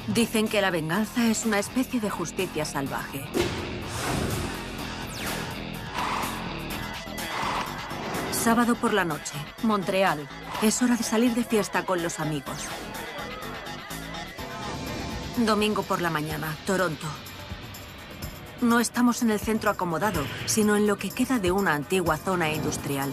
Dicen que la venganza es una especie de justicia salvaje. Sábado por la noche, Montreal. Es hora de salir de fiesta con los amigos. Domingo por la mañana, Toronto. No estamos en el centro acomodado, sino en lo que queda de una antigua zona industrial.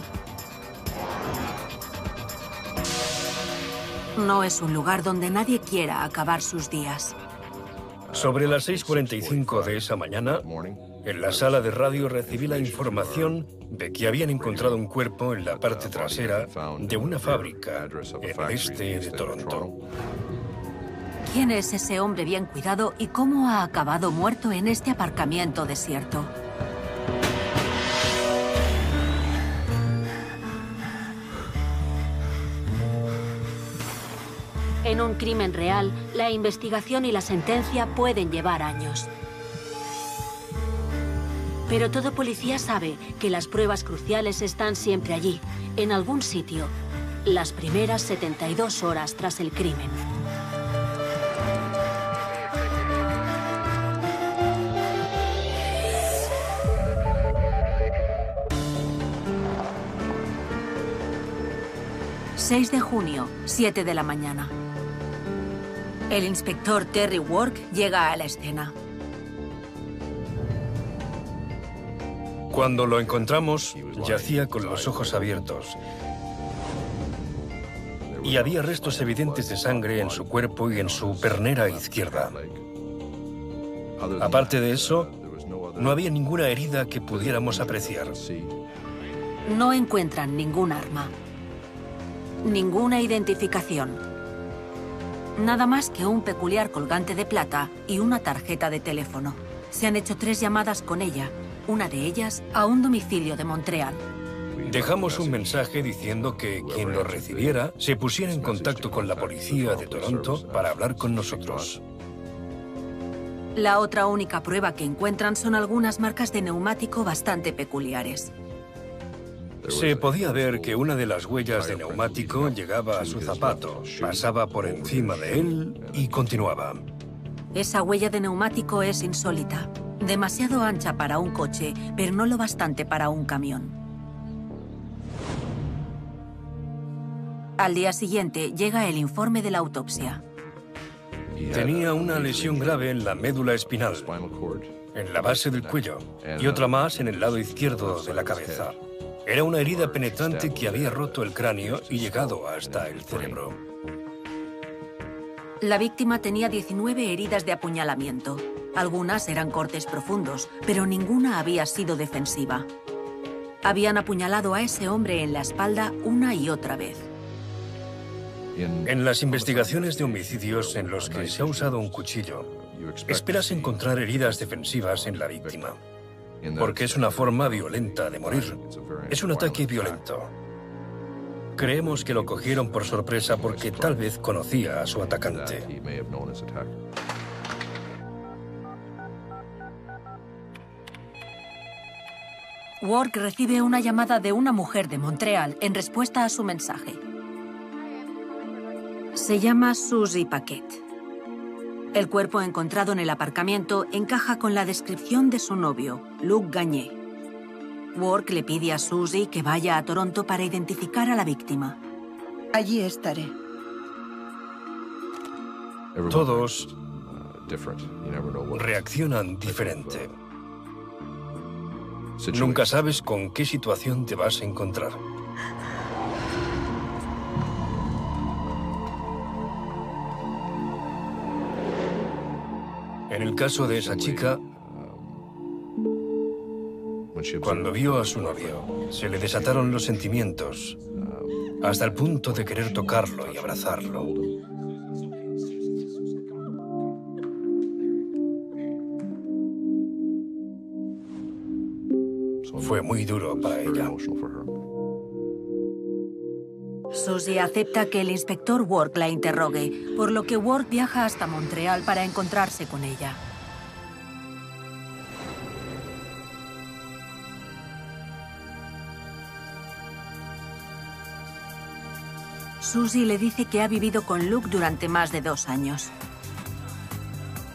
No es un lugar donde nadie quiera acabar sus días. Sobre las 6:45 de esa mañana, en la sala de radio recibí la información de que habían encontrado un cuerpo en la parte trasera de una fábrica en el este de Toronto. ¿Quién es ese hombre bien cuidado y cómo ha acabado muerto en este aparcamiento desierto? En un crimen real, la investigación y la sentencia pueden llevar años. Pero todo policía sabe que las pruebas cruciales están siempre allí, en algún sitio, las primeras 72 horas tras el crimen. ...6 de junio, 7 de la mañana. El inspector Terry Work llega a la escena. Cuando lo encontramos, yacía con los ojos abiertos. Y había restos evidentes de sangre en su cuerpo y en su pernera izquierda. Aparte de eso, no había ninguna herida que pudiéramos apreciar. No encuentran ningún arma. Ninguna identificación. Nada más que un peculiar colgante de plata y una tarjeta de teléfono. Se han hecho 3 llamadas con ella, una de ellas a un domicilio de Montreal. Dejamos un mensaje diciendo que quien lo recibiera se pusiera en contacto con la policía de Toronto para hablar con nosotros. La otra única prueba que encuentran son algunas marcas de neumático bastante peculiares. Se podía ver que una de las huellas de neumático llegaba a su zapato, pasaba por encima de él y continuaba. Esa huella de neumático es insólita. Demasiado ancha para un coche, pero no lo bastante para un camión. Al día siguiente llega el informe de la autopsia. Tenía una lesión grave en la médula espinal, en la base del cuello, y otra más en el lado izquierdo de la cabeza. Era una herida penetrante que había roto el cráneo y llegado hasta el cerebro. La víctima tenía 19 heridas de apuñalamiento. Algunas eran cortes profundos, pero ninguna había sido defensiva. Habían apuñalado a ese hombre en la espalda una y otra vez. En las investigaciones de homicidios en los que se ha usado un cuchillo, esperas encontrar heridas defensivas en la víctima. Porque es una forma violenta de morir. Es un ataque violento. Creemos que lo cogieron por sorpresa porque tal vez conocía a su atacante. Work recibe una llamada de una mujer de Montreal en respuesta a su mensaje. Se llama Susie Paquette. El cuerpo encontrado en el aparcamiento encaja con la descripción de su novio, Luc Gagné. Work le pide a Susie que vaya a Toronto para identificar a la víctima. Allí estaré. Todos reaccionan diferente. Nunca sabes con qué situación te vas a encontrar. En el caso de esa chica, cuando vio a su novio, se le desataron los sentimientos, hasta el punto de querer tocarlo y abrazarlo. Fue muy duro para ella. Susie acepta que el inspector Work la interrogue, por lo que Work viaja hasta Montreal para encontrarse con ella. Susie le dice que ha vivido con Luc durante más de 2 años.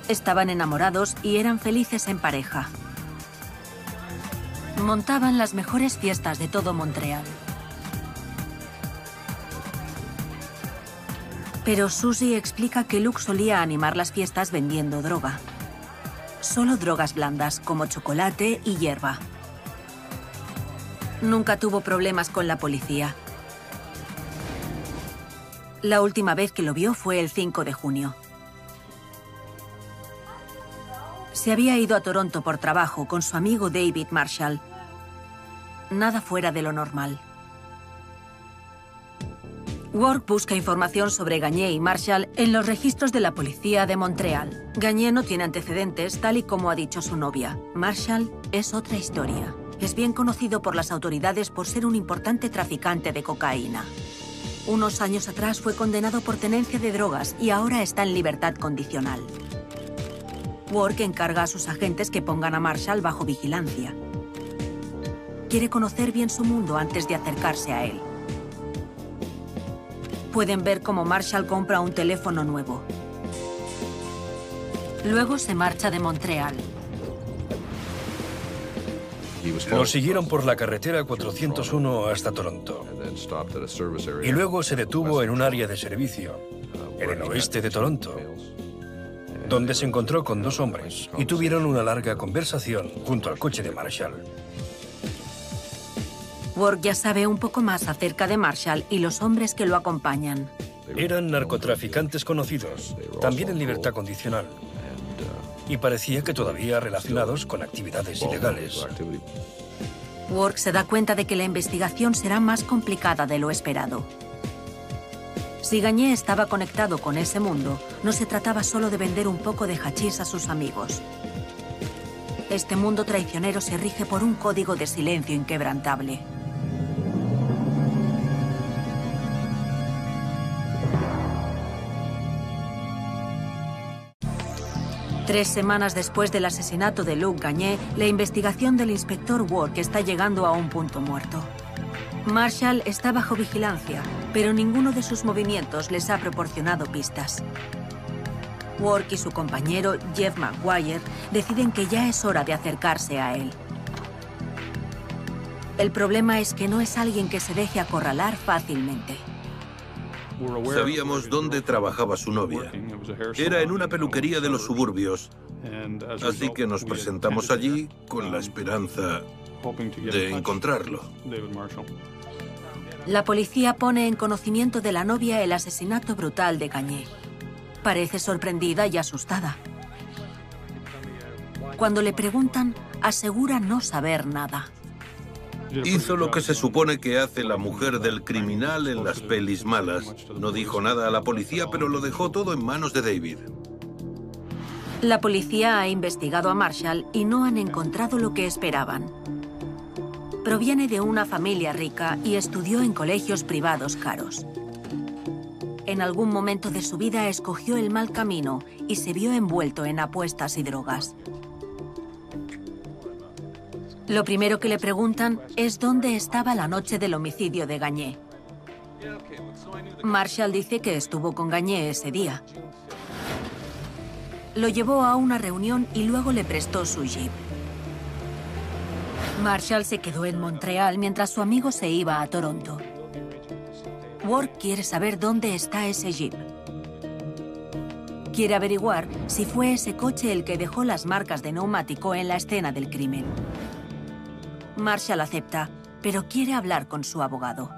Estaban enamorados y eran felices en pareja. Montaban las mejores fiestas de todo Montreal. Pero Susie explica que Luke solía animar las fiestas vendiendo droga. Solo drogas blandas, como chocolate y hierba. Nunca tuvo problemas con la policía. La última vez que lo vio fue el 5 de junio. Se había ido a Toronto por trabajo con su amigo David Marshall. Nada fuera de lo normal. Work busca información sobre Gagné y Marshall en los registros de la policía de Montreal. Gagné no tiene antecedentes, tal y como ha dicho su novia. Marshall es otra historia. Es bien conocido por las autoridades por ser un importante traficante de cocaína. Unos años atrás fue condenado por tenencia de drogas y ahora está en libertad condicional. Work encarga a sus agentes que pongan a Marshall bajo vigilancia. Quiere conocer bien su mundo antes de acercarse a él. Pueden ver cómo Marshall compra un teléfono nuevo. Luego se marcha de Montreal. Lo siguieron por la carretera 401 hasta Toronto. Y luego se detuvo en un área de servicio, en el oeste de Toronto, donde se encontró con dos hombres y tuvieron una larga conversación junto al coche de Marshall. Work ya sabe un poco más acerca de Marshall y los hombres que lo acompañan. Eran narcotraficantes conocidos, también en libertad condicional. Y parecía que todavía relacionados con actividades ilegales. Work se da cuenta de que la investigación será más complicada de lo esperado. Si Gagné estaba conectado con ese mundo, no se trataba solo de vender un poco de hachís a sus amigos. Este mundo traicionero se rige por un código de silencio inquebrantable. Tres semanas después del asesinato de Luke Gagné, la investigación del inspector Work está llegando a un punto muerto. Marshall está bajo vigilancia, pero ninguno de sus movimientos les ha proporcionado pistas. Work y su compañero, Jeff Maguire, deciden que ya es hora de acercarse a él. El problema es que no es alguien que se deje acorralar fácilmente. Sabíamos dónde trabajaba su novia. Era en una peluquería de los suburbios. Así que nos presentamos allí con la esperanza de encontrarlo. La policía pone en conocimiento de la novia el asesinato brutal de Gagné. Parece sorprendida y asustada. Cuando le preguntan, asegura no saber nada. Hizo lo que se supone que hace la mujer del criminal en las pelis malas. No dijo nada a la policía, pero lo dejó todo en manos de David. La policía ha investigado a Marshall y no han encontrado lo que esperaban. Proviene de una familia rica y estudió en colegios privados caros. En algún momento de su vida escogió el mal camino y se vio envuelto en apuestas y drogas. Lo primero que le preguntan es dónde estaba la noche del homicidio de Gagné. Marshall dice que estuvo con Gagné ese día. Lo llevó a una reunión y luego le prestó su jeep. Marshall se quedó en Montreal mientras su amigo se iba a Toronto. Work quiere saber dónde está ese jeep. Quiere averiguar si fue ese coche el que dejó las marcas de neumático en la escena del crimen. Marshall acepta, pero quiere hablar con su abogado.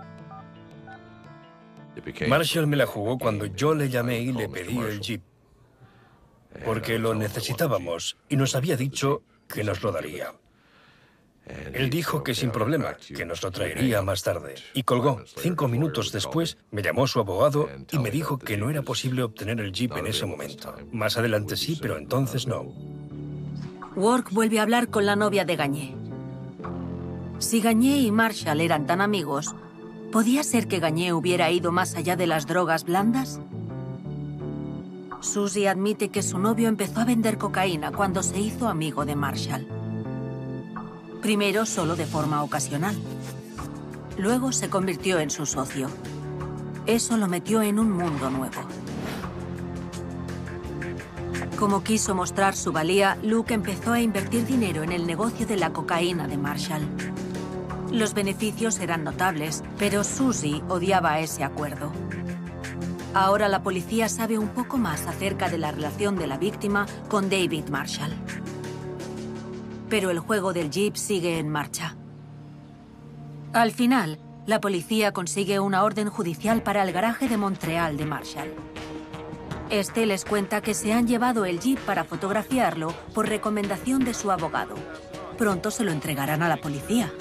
Marshall me la jugó cuando yo le llamé y le pedí el jeep, porque lo necesitábamos y nos había dicho que nos lo daría. Él dijo que sin problema, que nos lo traería más tarde. Y colgó. 5 minutos después me llamó su abogado y me dijo que no era posible obtener el jeep en ese momento. Más adelante sí, pero entonces no. Work vuelve a hablar con la novia de Gagné. Si Gagné y Marshall eran tan amigos, ¿podía ser que Gagné hubiera ido más allá de las drogas blandas? Susie admite que su novio empezó a vender cocaína cuando se hizo amigo de Marshall. Primero solo de forma ocasional. Luego se convirtió en su socio. Eso lo metió en un mundo nuevo. Como quiso mostrar su valía, Luke empezó a invertir dinero en el negocio de la cocaína de Marshall. Los beneficios eran notables, pero Susie odiaba ese acuerdo. Ahora la policía sabe un poco más acerca de la relación de la víctima con David Marshall. Pero el juego del Jeep sigue en marcha. Al final, la policía consigue una orden judicial para el garaje de Montreal de Marshall. Este les cuenta que se han llevado el Jeep para fotografiarlo por recomendación de su abogado. Pronto se lo entregarán a la policía.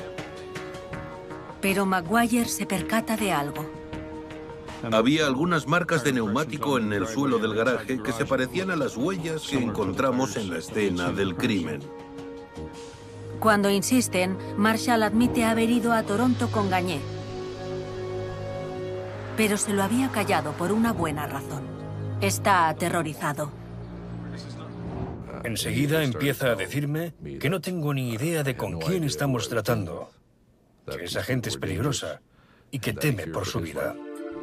Pero Maguire se percata de algo. Había algunas marcas de neumático en el suelo del garaje que se parecían a las huellas que encontramos en la escena del crimen. Cuando insisten, Marshall admite haber ido a Toronto con Gagné. Pero se lo había callado por una buena razón. Está aterrorizado. Enseguida empieza a decirme que no tengo ni idea de con quién estamos tratando, que esa gente es peligrosa y que teme por su vida.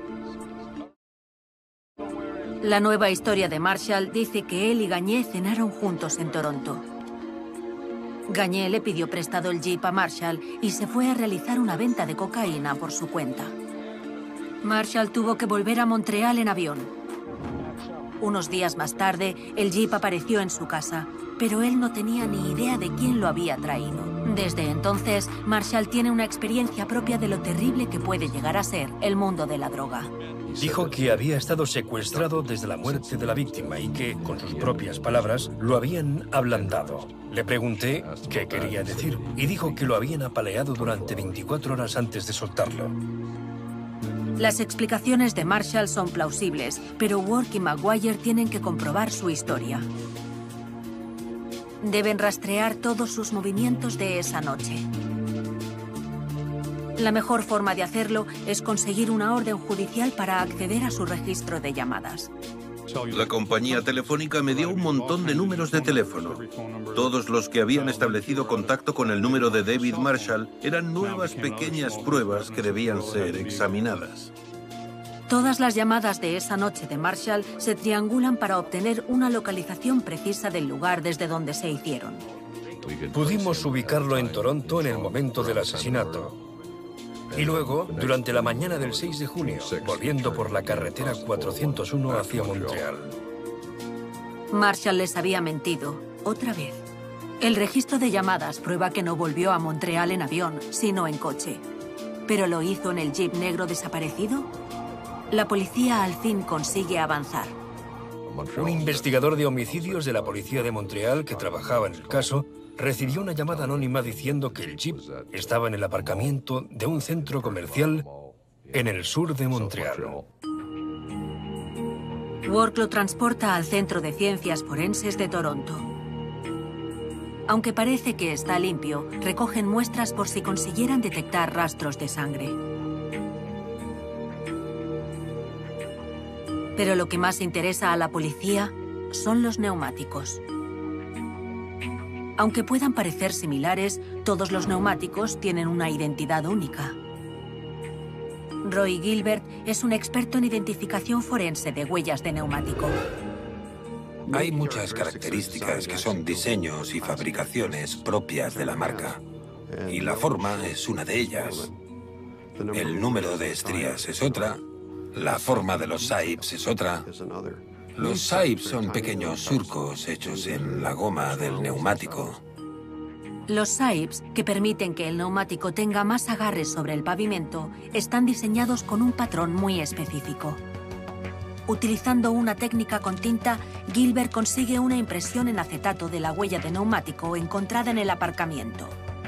La nueva historia de Marshall dice que él y Gagné cenaron juntos en Toronto. Gagné le pidió prestado el Jeep a Marshall y se fue a realizar una venta de cocaína por su cuenta. Marshall tuvo que volver a Montreal en avión. Unos días más tarde, el Jeep apareció en su casa, pero él no tenía ni idea de quién lo había traído. Desde entonces, Marshall tiene una experiencia propia de lo terrible que puede llegar a ser el mundo de la droga. Dijo que había estado secuestrado desde la muerte de la víctima y que, con sus propias palabras, lo habían ablandado. Le pregunté qué quería decir y dijo que lo habían apaleado durante 24 horas antes de soltarlo. Las explicaciones de Marshall son plausibles, pero Work y Maguire tienen que comprobar su historia. Deben rastrear todos sus movimientos de esa noche. La mejor forma de hacerlo es conseguir una orden judicial para acceder a su registro de llamadas. La compañía telefónica me dio un montón de números de teléfono. Todos los que habían establecido contacto con el número de David Marshall eran nuevas pequeñas pruebas que debían ser examinadas. Todas las llamadas de esa noche de Marshall se triangulan para obtener una localización precisa del lugar desde donde se hicieron. Pudimos ubicarlo en Toronto en el momento del asesinato. Y luego, durante la mañana del 6 de junio, volviendo por la carretera 401 hacia Montreal. Marshall les había mentido, otra vez. El registro de llamadas prueba que no volvió a Montreal en avión, sino en coche. ¿Pero lo hizo en el Jeep negro desaparecido? La policía al fin consigue avanzar. Un investigador de homicidios de la policía de Montreal que trabajaba en el caso recibió una llamada anónima diciendo que el Jeep estaba en el aparcamiento de un centro comercial en el sur de Montreal. Work lo transporta al Centro de Ciencias Forenses de Toronto. Aunque parece que está limpio, recogen muestras por si consiguieran detectar rastros de sangre. Pero lo que más interesa a la policía son los neumáticos. Aunque puedan parecer similares, todos los neumáticos tienen una identidad única. Roy Gilbert es un experto en identificación forense de huellas de neumático. Hay muchas características que son diseños y fabricaciones propias de la marca. Y la forma es una de ellas. El número de estrías es otra. La forma de los sipes es otra. Los sipes son pequeños surcos hechos en la goma del neumático. Los sipes, que permiten que el neumático tenga más agarres sobre el pavimento, están diseñados con un patrón muy específico. Utilizando una técnica con tinta, Gilbert consigue una impresión en acetato de la huella de neumático encontrada en el aparcamiento.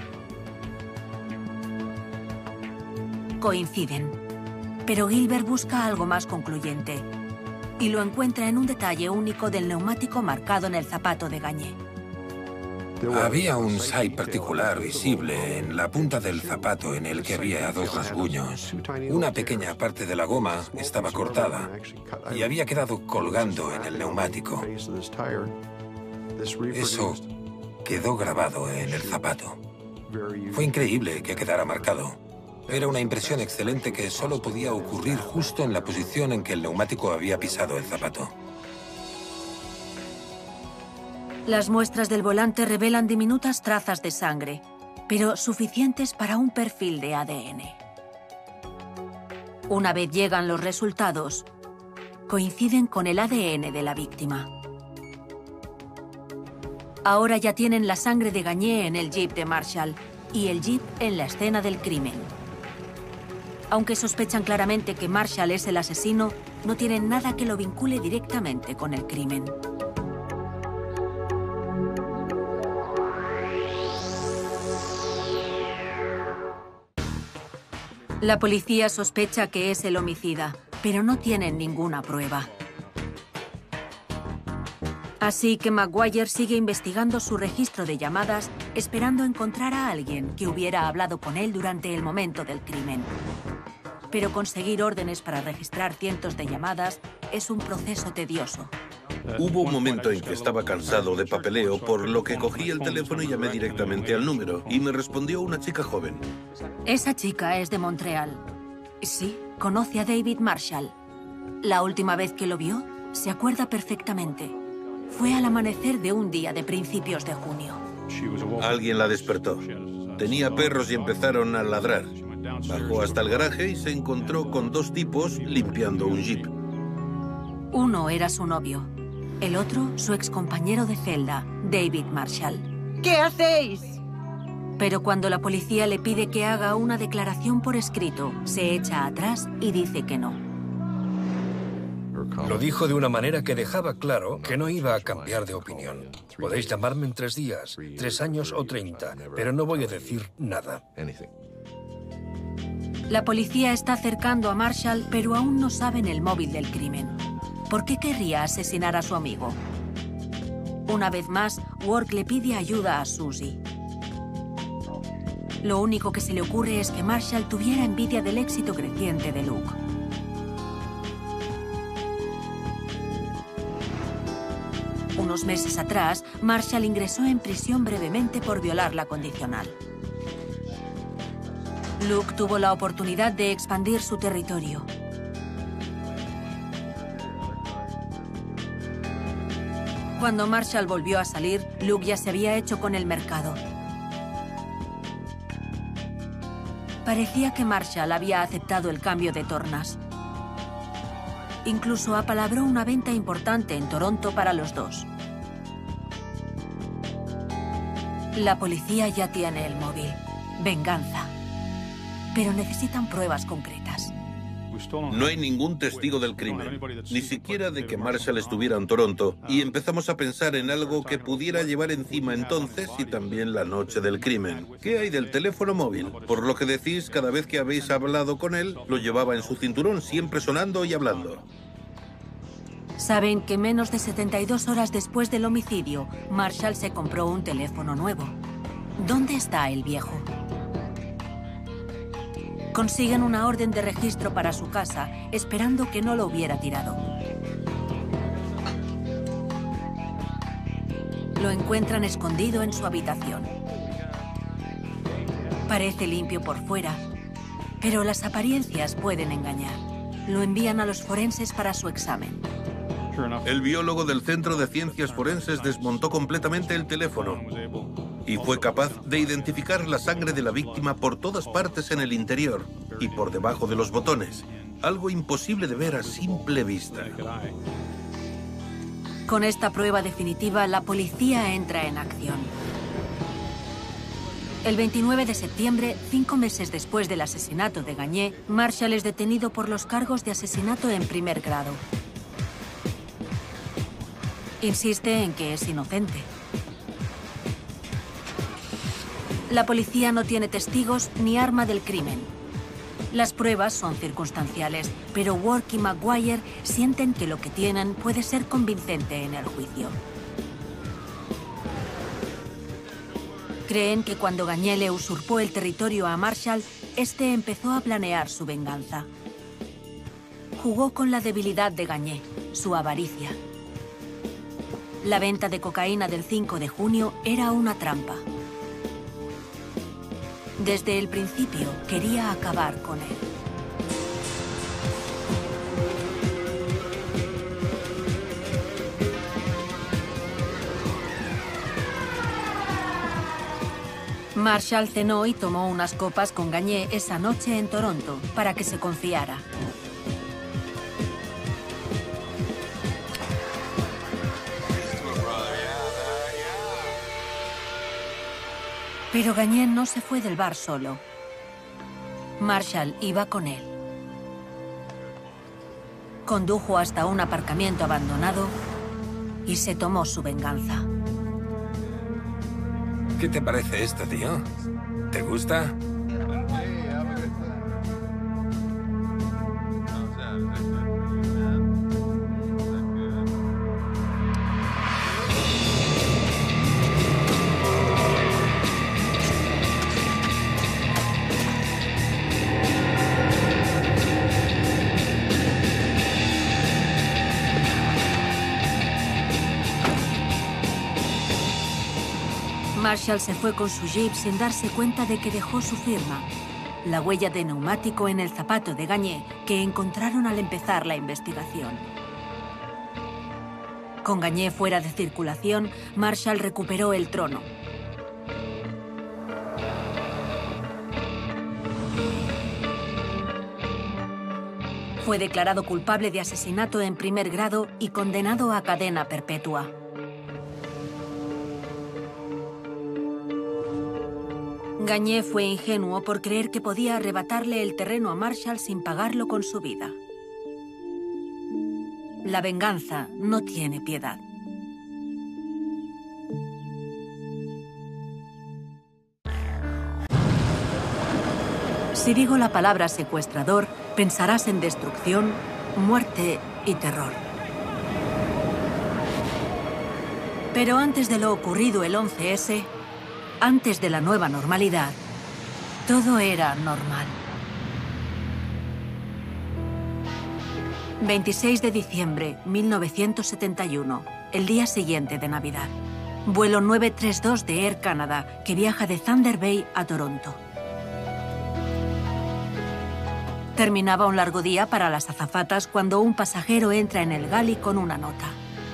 Coinciden, pero Gilbert busca algo más concluyente y lo encuentra en un detalle único del neumático marcado en el zapato de Gagné. Había un sipe particular visible en la punta del zapato en el que había dos rasguños. Una pequeña parte de la goma estaba cortada y había quedado colgando en el neumático. Eso quedó grabado en el zapato. Fue increíble que quedara marcado. Era una impresión excelente que solo podía ocurrir justo en la posición en que el neumático había pisado el zapato. Las muestras del volante revelan diminutas trazas de sangre, pero suficientes para un perfil de ADN. Una vez llegan los resultados, coinciden con el ADN de la víctima. Ahora ya tienen la sangre de Gagné en el jeep de Marshall y el jeep en la escena del crimen. Aunque sospechan claramente que Marshall es el asesino, no tienen nada que lo vincule directamente con el crimen. La policía sospecha que es el homicida, pero no tienen ninguna prueba. Así que Maguire sigue investigando su registro de llamadas, esperando encontrar a alguien que hubiera hablado con él durante el momento del crimen. Pero conseguir órdenes para registrar cientos de llamadas es un proceso tedioso. Hubo un momento en que estaba cansado de papeleo, por lo que cogí el teléfono y llamé directamente al número, y me respondió una chica joven. Esa chica es de Montreal. Sí, conoce a David Marshall. La última vez que lo vio, se acuerda perfectamente. Fue al amanecer de un día de principios de junio. Alguien la despertó. Tenía perros y empezaron a ladrar. Bajó hasta el garaje y se encontró con dos tipos limpiando un jeep. Uno era su novio. El otro, su excompañero de celda, David Marshall. ¿Qué hacéis? Pero cuando la policía le pide que haga una declaración por escrito, se echa atrás y dice que no. Lo dijo de una manera que dejaba claro que no iba a cambiar de opinión. Podéis llamarme en 3 días, 3 años o 30, pero no voy a decir nada. La policía está acercando a Marshall, pero aún no saben el móvil del crimen. ¿Por qué querría asesinar a su amigo? Una vez más, Work le pide ayuda a Susie. Lo único que se le ocurre es que Marshall tuviera envidia del éxito creciente de Luke. Unos meses atrás, Marshall ingresó en prisión brevemente por violar la condicional. Luke tuvo la oportunidad de expandir su territorio. Cuando Marshall volvió a salir, Luke ya se había hecho con el mercado. Parecía que Marshall había aceptado el cambio de tornas. Incluso apalabró una venta importante en Toronto para los dos. La policía ya tiene el móvil. Venganza. Pero necesitan pruebas concretas. No hay ningún testigo del crimen, ni siquiera de que Marshall estuviera en Toronto, y empezamos a pensar en algo que pudiera llevar encima entonces y también la noche del crimen. ¿Qué hay del teléfono móvil? Por lo que decís, cada vez que habéis hablado con él, lo llevaba en su cinturón, siempre sonando y hablando. Saben que menos de 72 horas después del homicidio, Marshall se compró un teléfono nuevo. ¿Dónde está el viejo? Consiguen una orden de registro para su casa, esperando que no lo hubiera tirado. Lo encuentran escondido en su habitación. Parece limpio por fuera, pero las apariencias pueden engañar. Lo envían a los forenses para su examen. El biólogo del Centro de Ciencias Forenses desmontó completamente el teléfono y fue capaz de identificar la sangre de la víctima por todas partes en el interior y por debajo de los botones, algo imposible de ver a simple vista. Con esta prueba definitiva, la policía entra en acción. El 29 de septiembre, 5 meses después del asesinato de Gagné, Marshall es detenido por los cargos de asesinato en primer grado. Insiste en que es inocente. La policía no tiene testigos ni arma del crimen. Las pruebas son circunstanciales, pero Work y Maguire sienten que lo que tienen puede ser convincente en el juicio. Creen que cuando Gagné le usurpó el territorio a Marshall, este empezó a planear su venganza. Jugó con la debilidad de Gagné, su avaricia. La venta de cocaína del 5 de junio era una trampa. Desde el principio quería acabar con él. Marshall cenó y tomó unas copas con Gagné esa noche en Toronto para que se confiara. Pero Gagné no se fue del bar solo. Marshall iba con él. Condujo hasta un aparcamiento abandonado y se tomó su venganza. ¿Qué te parece esto, tío? ¿Te gusta? Marshall se fue con su jeep sin darse cuenta de que dejó su firma, la huella de neumático en el zapato de Gagné que encontraron al empezar la investigación. Con Gagné fuera de circulación, Marshall recuperó el trono. Fue declarado culpable de asesinato en primer grado y condenado a cadena perpetua. Gagné fue ingenuo por creer que podía arrebatarle el terreno a Marshall sin pagarlo con su vida. La venganza no tiene piedad. Si digo la palabra secuestrador, pensarás en destrucción, muerte y terror. Pero antes de lo ocurrido el 11S, antes de la nueva normalidad, todo era normal. 26 de diciembre, 1971, el día siguiente de Navidad. Vuelo 932 de Air Canada, que viaja de Thunder Bay a Toronto. Terminaba un largo día para las azafatas cuando un pasajero entra en el galley con una nota.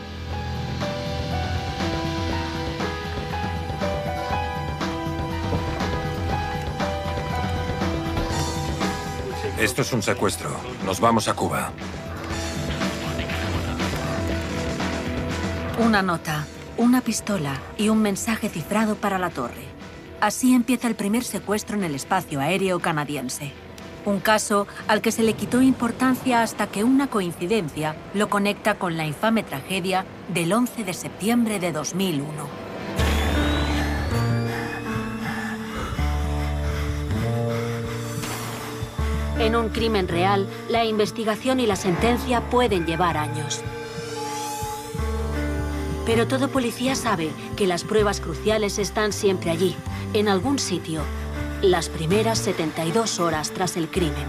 Esto es un secuestro. Nos vamos a Cuba. Una nota, una pistola y un mensaje cifrado para la torre. Así empieza el primer secuestro en el espacio aéreo canadiense. Un caso al que se le quitó importancia hasta que una coincidencia lo conecta con la infame tragedia del 11 de septiembre de 2001. En un crimen real, la investigación y la sentencia pueden llevar años. Pero todo policía sabe que las pruebas cruciales están siempre allí, en algún sitio, las primeras 72 horas tras el crimen.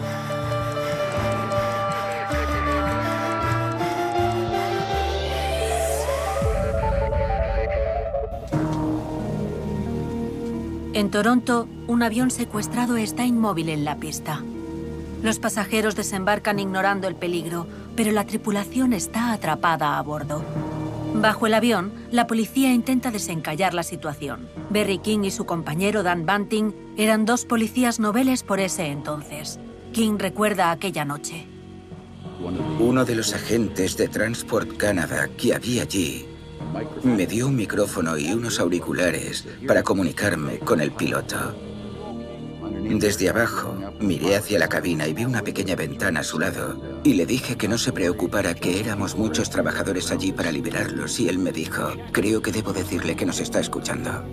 En Toronto, un avión secuestrado está inmóvil en la pista. Los pasajeros desembarcan ignorando el peligro, pero la tripulación está atrapada a bordo. Bajo el avión, la policía intenta desencallar la situación. Barry King y su compañero Dan Bunting eran dos policías noveles por ese entonces. King recuerda aquella noche. Uno de los agentes de Transport Canada que había allí me dio un micrófono y unos auriculares para comunicarme con el piloto. Desde abajo, miré hacia la cabina y vi una pequeña ventana a su lado y le dije que no se preocupara, que éramos muchos trabajadores allí para liberarlos, y él me dijo, creo que debo decirle que nos está escuchando.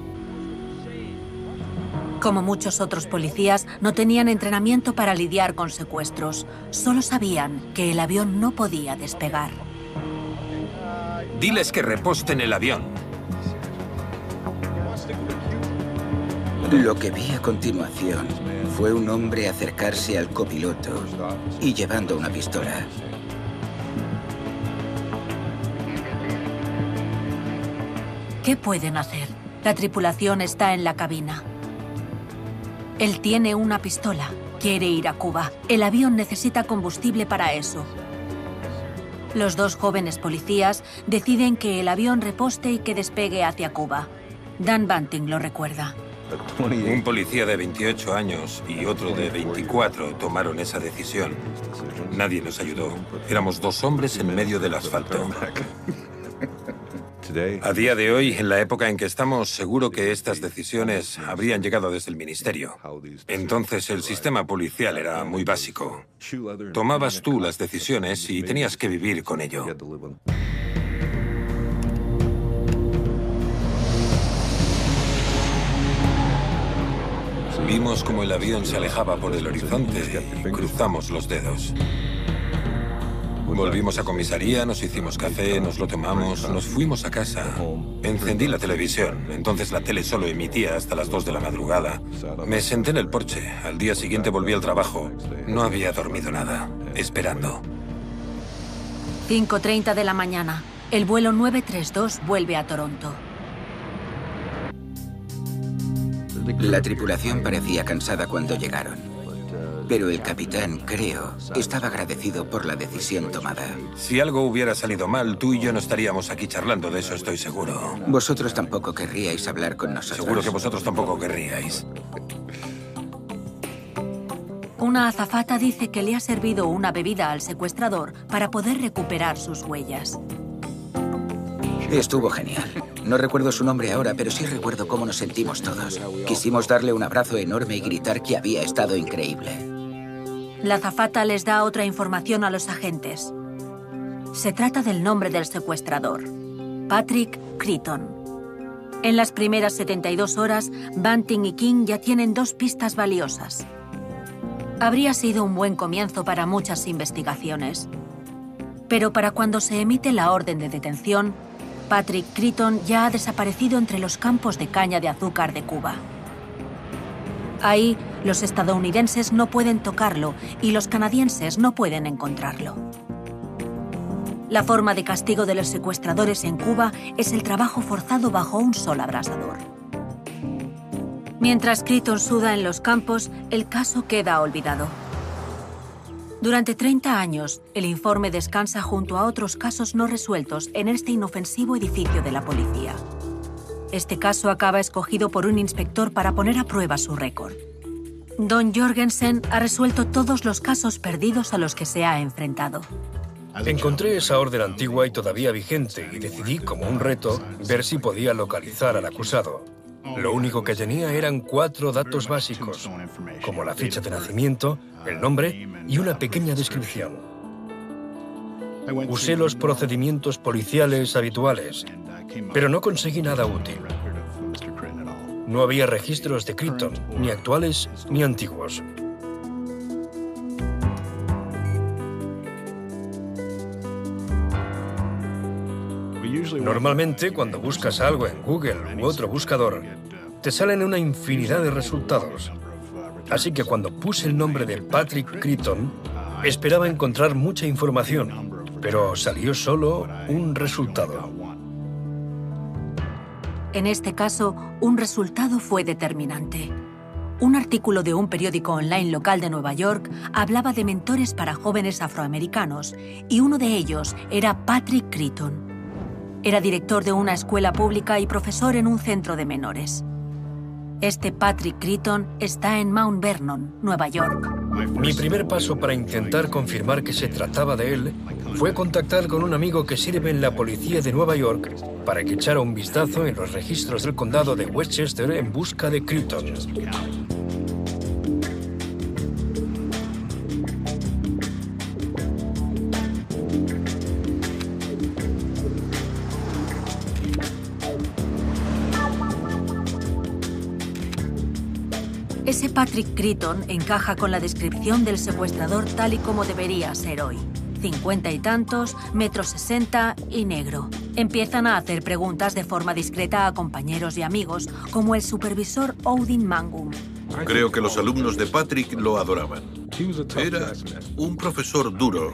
Como muchos otros policías, no tenían entrenamiento para lidiar con secuestros. Solo sabían que el avión no podía despegar. Diles que reposten el avión. Lo que vi a continuación fue un hombre acercarse al copiloto y llevando una pistola. ¿Qué pueden hacer? La tripulación está en la cabina. Él tiene una pistola. Quiere ir a Cuba. El avión necesita combustible para eso. Los dos jóvenes policías deciden que el avión reposte y que despegue hacia Cuba. Dan Bunting lo recuerda. Un policía de 28 años y otro de 24 tomaron esa decisión. Nadie nos ayudó. Éramos dos hombres en medio del asfalto. A día de hoy, en la época en que estamos, seguro que estas decisiones habrían llegado desde el ministerio. Entonces el sistema policial era muy básico. Tomabas tú las decisiones y tenías que vivir con ello. Vimos como el avión se alejaba por el horizonte y cruzamos los dedos. Volvimos a comisaría, nos hicimos café, nos lo tomamos, nos fuimos a casa. Encendí la televisión, entonces la tele solo emitía hasta las 2 de la madrugada. Me senté en el porche, al día siguiente volví al trabajo. No había dormido nada, esperando. 5:30 de la mañana. El vuelo 932 vuelve a Toronto. La tripulación parecía cansada cuando llegaron. Pero el capitán, creo, estaba agradecido por la decisión tomada. Si algo hubiera salido mal, tú y yo no estaríamos aquí charlando, de eso estoy seguro. Vosotros tampoco querríais hablar con nosotros. Seguro que vosotros tampoco querríais. Una azafata dice que le ha servido una bebida al secuestrador para poder recuperar sus huellas. Estuvo genial. No recuerdo su nombre ahora, pero sí recuerdo cómo nos sentimos todos. Quisimos darle un abrazo enorme y gritar que había estado increíble. La azafata les da otra información a los agentes. Se trata del nombre del secuestrador, Patrick Creighton. En las primeras 72 horas, Bunting y King ya tienen 2 pistas valiosas. Habría sido un buen comienzo para muchas investigaciones. Pero para cuando se emite la orden de detención, Patrick Creighton ya ha desaparecido entre los campos de caña de azúcar de Cuba. Ahí, los estadounidenses no pueden tocarlo y los canadienses no pueden encontrarlo. La forma de castigo de los secuestradores en Cuba es el trabajo forzado bajo un sol abrasador. Mientras Creighton suda en los campos, el caso queda olvidado. Durante 30 años, el informe descansa junto a otros casos no resueltos en este inofensivo edificio de la policía. Este caso acaba escogido por un inspector para poner a prueba su récord. Don Jorgensen ha resuelto todos los casos perdidos a los que se ha enfrentado. Encontré esa orden antigua y todavía vigente y decidí, como un reto, ver si podía localizar al acusado. Lo único que tenía eran 4 datos básicos, como la fecha de nacimiento, el nombre y una pequeña descripción. Usé los procedimientos policiales habituales, pero no conseguí nada útil. No había registros de Creighton, ni actuales ni antiguos. Normalmente, cuando buscas algo en Google u otro buscador, te salen una infinidad de resultados. Así que cuando puse el nombre de Patrick Creighton, esperaba encontrar mucha información, pero salió solo un resultado. En este caso, un resultado fue determinante. Un artículo de un periódico online local de Nueva York hablaba de mentores para jóvenes afroamericanos, y uno de ellos era Patrick Creighton. Era director de una escuela pública y profesor en un centro de menores. Este Patrick Creighton está en Mount Vernon, Nueva York. Mi primer paso para intentar confirmar que se trataba de él fue contactar con un amigo que sirve en la policía de Nueva York para que echara un vistazo en los registros del condado de Westchester en busca de Creighton. Ese Patrick Creighton encaja con la descripción del secuestrador tal y como debería ser hoy. 50 y tantos, 1,60 m y negro. Empiezan a hacer preguntas de forma discreta a compañeros y amigos, como el supervisor Odin Mangum. Creo que los alumnos de Patrick lo adoraban. Era un profesor duro.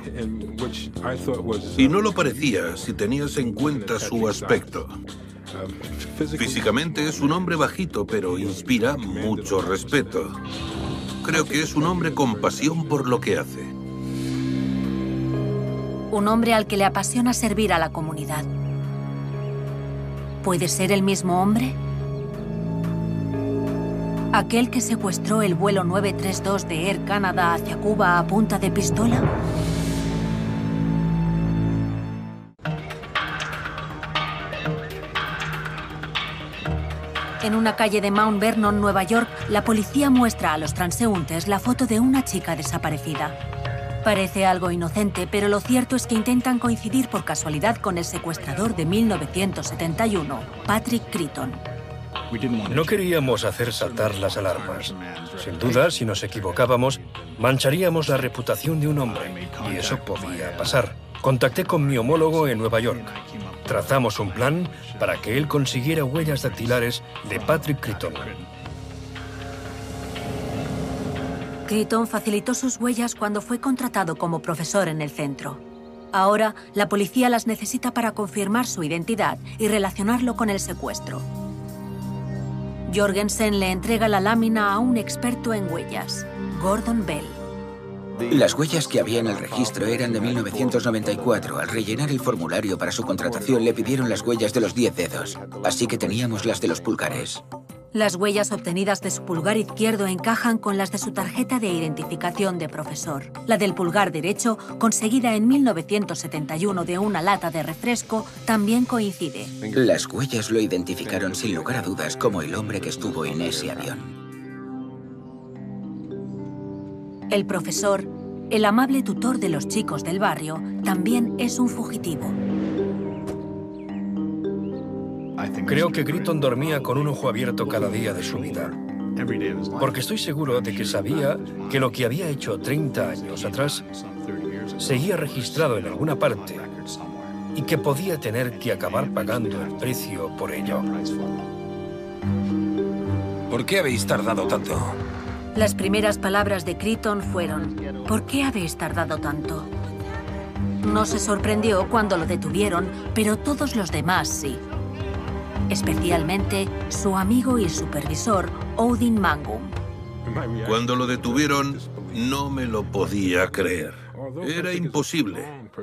Y no lo parecía si tenías en cuenta su aspecto. Físicamente es un hombre bajito, pero inspira mucho respeto. Creo que es un hombre con pasión por lo que hace. Un hombre al que le apasiona servir a la comunidad. ¿Puede ser el mismo hombre? ¿Aquel que secuestró el vuelo 932 de Air Canada hacia Cuba a punta de pistola? En una calle de Mount Vernon, Nueva York, la policía muestra a los transeúntes la foto de una chica desaparecida. Parece algo inocente, pero lo cierto es que intentan coincidir por casualidad con el secuestrador de 1971, Patrick Creighton. No queríamos hacer saltar las alarmas. Sin duda, si nos equivocábamos, mancharíamos la reputación de un hombre, y eso podía pasar. Contacté con mi homólogo en Nueva York. Trazamos un plan para que él consiguiera huellas dactilares de Patrick Creighton. Creighton facilitó sus huellas cuando fue contratado como profesor en el centro. Ahora, la policía las necesita para confirmar su identidad y relacionarlo con el secuestro. Jorgensen le entrega la lámina a un experto en huellas, Gordon Bell. Las huellas que había en el registro eran de 1994. Al rellenar el formulario para su contratación le pidieron las huellas de los 10 dedos, así que teníamos las de los pulgares. Las huellas obtenidas de su pulgar izquierdo encajan con las de su tarjeta de identificación de profesor. La del pulgar derecho, conseguida en 1971 de una lata de refresco, también coincide. Las huellas lo identificaron sin lugar a dudas como el hombre que estuvo en ese avión. El profesor, el amable tutor de los chicos del barrio, también es un fugitivo. Creo que Creighton dormía con un ojo abierto cada día de su vida. Porque estoy seguro de que sabía que lo que había hecho 30 años atrás seguía registrado en alguna parte y que podía tener que acabar pagando el precio por ello. ¿Por qué habéis tardado tanto? Las primeras palabras de Creighton fueron: ¿por qué habéis tardado tanto? No se sorprendió cuando lo detuvieron, pero todos los demás sí. Especialmente su amigo y supervisor, Odin Mangum. Cuando lo detuvieron, no me lo podía creer. Era imposible.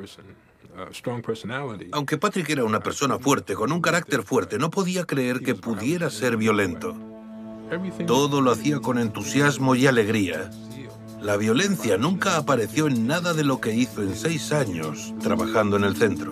Aunque Patrick era una persona fuerte, con un carácter fuerte, no podía creer que pudiera ser violento. Todo lo hacía con entusiasmo y alegría. La violencia nunca apareció en nada de lo que hizo en 6 años trabajando en el centro.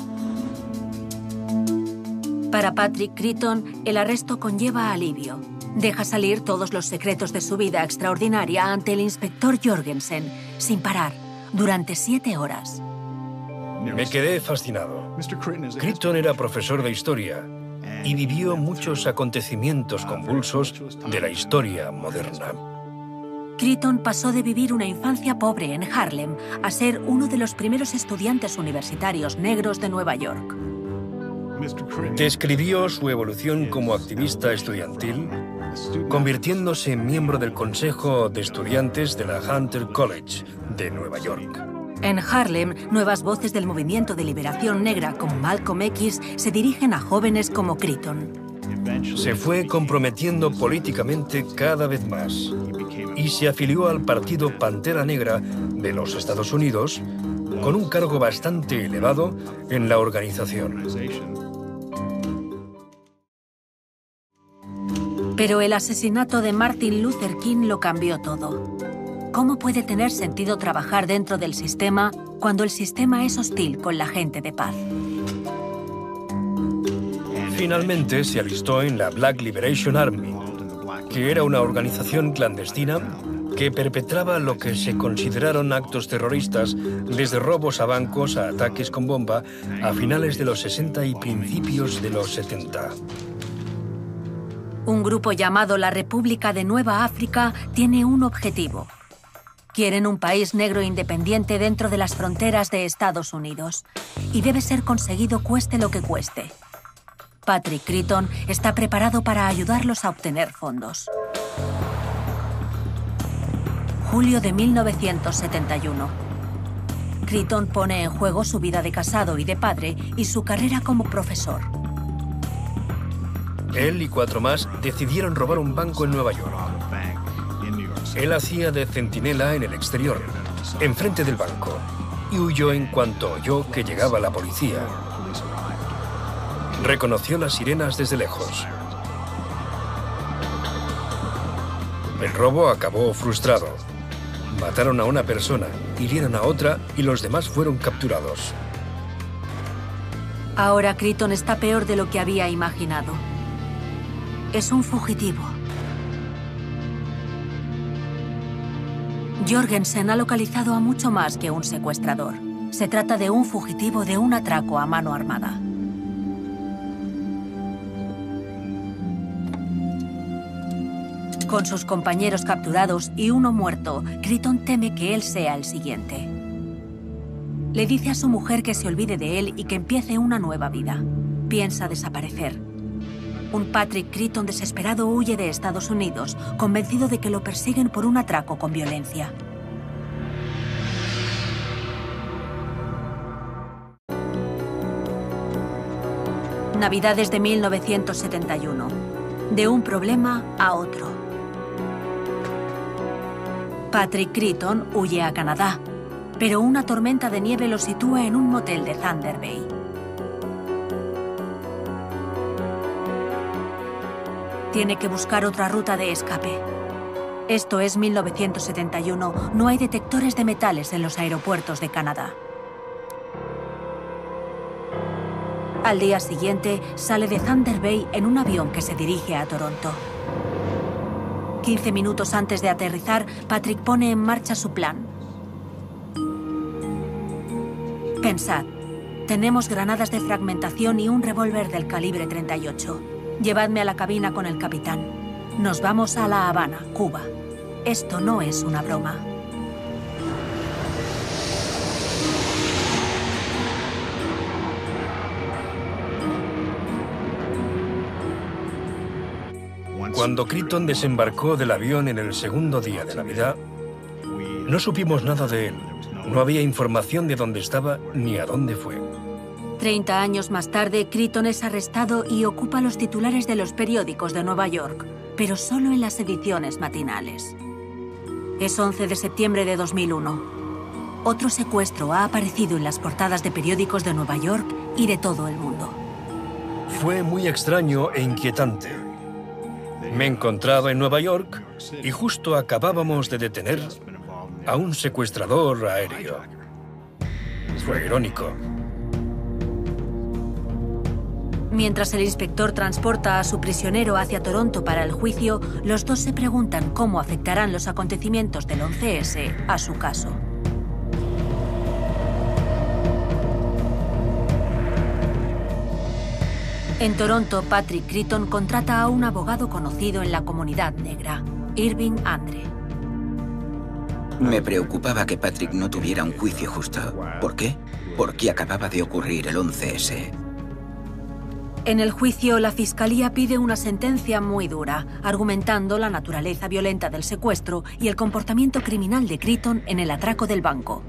Para Patrick Creighton, el arresto conlleva alivio. Deja salir todos los secretos de su vida extraordinaria ante el inspector Jorgensen, sin parar, durante 7 horas. Me quedé fascinado. Creighton era profesor de historia y vivió muchos acontecimientos convulsos de la historia moderna. Creighton pasó de vivir una infancia pobre en Harlem a ser uno de los primeros estudiantes universitarios negros de Nueva York. Describió su evolución como activista estudiantil, convirtiéndose en miembro del Consejo de Estudiantes de la Hunter College de Nueva York. En Harlem, nuevas voces del movimiento de liberación negra como Malcolm X se dirigen a jóvenes como Creighton. Se fue comprometiendo políticamente cada vez más y se afilió al Partido Pantera Negra de los Estados Unidos con un cargo bastante elevado en la organización. Pero el asesinato de Martin Luther King lo cambió todo. ¿Cómo puede tener sentido trabajar dentro del sistema cuando el sistema es hostil con la gente de paz? Finalmente se alistó en la Black Liberation Army, que era una organización clandestina que perpetraba lo que se consideraron actos terroristas, desde robos a bancos a ataques con bomba, a finales de los 60 y principios de los 70. Un grupo llamado la República de Nueva África tiene un objetivo. Quieren un país negro independiente dentro de las fronteras de Estados Unidos. Y debe ser conseguido cueste lo que cueste. Patrick Creighton está preparado para ayudarlos a obtener fondos. Julio de 1971. Creighton pone en juego su vida de casado y de padre y su carrera como profesor. Él y 4 más decidieron robar un banco en Nueva York. Él hacía de centinela en el exterior, enfrente del banco, y huyó en cuanto oyó que llegaba la policía. Reconoció las sirenas desde lejos. El robo acabó frustrado. Mataron a una persona, hirieron a otra y los demás fueron capturados. Ahora Kryton está peor de lo que había imaginado. Es un fugitivo. Jorgensen ha localizado a mucho más que un secuestrador. Se trata de un fugitivo de un atraco a mano armada. Con sus compañeros capturados y uno muerto, Kryton teme que él sea el siguiente. Le dice a su mujer que se olvide de él y que empiece una nueva vida. Piensa desaparecer. Un Patrick Kryton desesperado huye de Estados Unidos, convencido de que lo persiguen por un atraco con violencia. Navidades de 1971. De un problema a otro. Patrick Kryton huye a Canadá, pero una tormenta de nieve lo sitúa en un motel de Thunder Bay. Tiene que buscar otra ruta de escape. Esto es 1971. No hay detectores de metales en los aeropuertos de Canadá. Al día siguiente, sale de Thunder Bay en un avión que se dirige a Toronto. 15 minutos antes de aterrizar, Patrick pone en marcha su plan. Pensad, tenemos granadas de fragmentación y un revólver del calibre 38. Llevadme a la cabina con el capitán. Nos vamos a La Habana, Cuba. Esto no es una broma. Cuando Kryton desembarcó del avión en el segundo día de Navidad, no supimos nada de él. No había información de dónde estaba ni a dónde fue. 30 años más tarde, Kryton es arrestado y ocupa los titulares de los periódicos de Nueva York, pero solo en las ediciones matinales. Es 11 de septiembre de 2001. Otro secuestro ha aparecido en las portadas de periódicos de Nueva York y de todo el mundo. Fue muy extraño e inquietante. Me encontraba en Nueva York y justo acabábamos de detener a un secuestrador aéreo. Fue irónico. Mientras el inspector transporta a su prisionero hacia Toronto para el juicio, los dos se preguntan cómo afectarán los acontecimientos del 11S a su caso. En Toronto, Patrick Kryton contrata a un abogado conocido en la comunidad negra, Irving Andre. Me preocupaba que Patrick no tuviera un juicio justo. ¿Por qué? Porque acababa de ocurrir el 11S. En el juicio, la fiscalía pide una sentencia muy dura, argumentando la naturaleza violenta del secuestro y el comportamiento criminal de Kryton en el atraco del banco.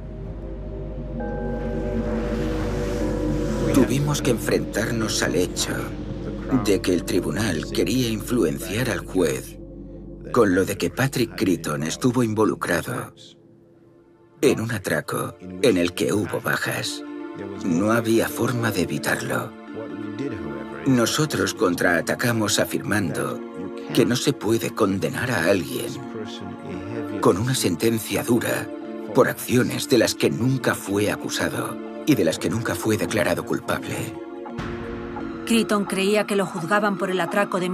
Tuvimos que enfrentarnos al hecho de que el tribunal quería influenciar al juez con lo de que Patrick Kryton estuvo involucrado en un atraco en el que hubo bajas. No había forma de evitarlo. Nosotros contraatacamos afirmando que no se puede condenar a alguien con una sentencia dura por acciones de las que nunca fue acusado y de las que nunca fue declarado culpable. Kryton creía que lo juzgaban por el atraco de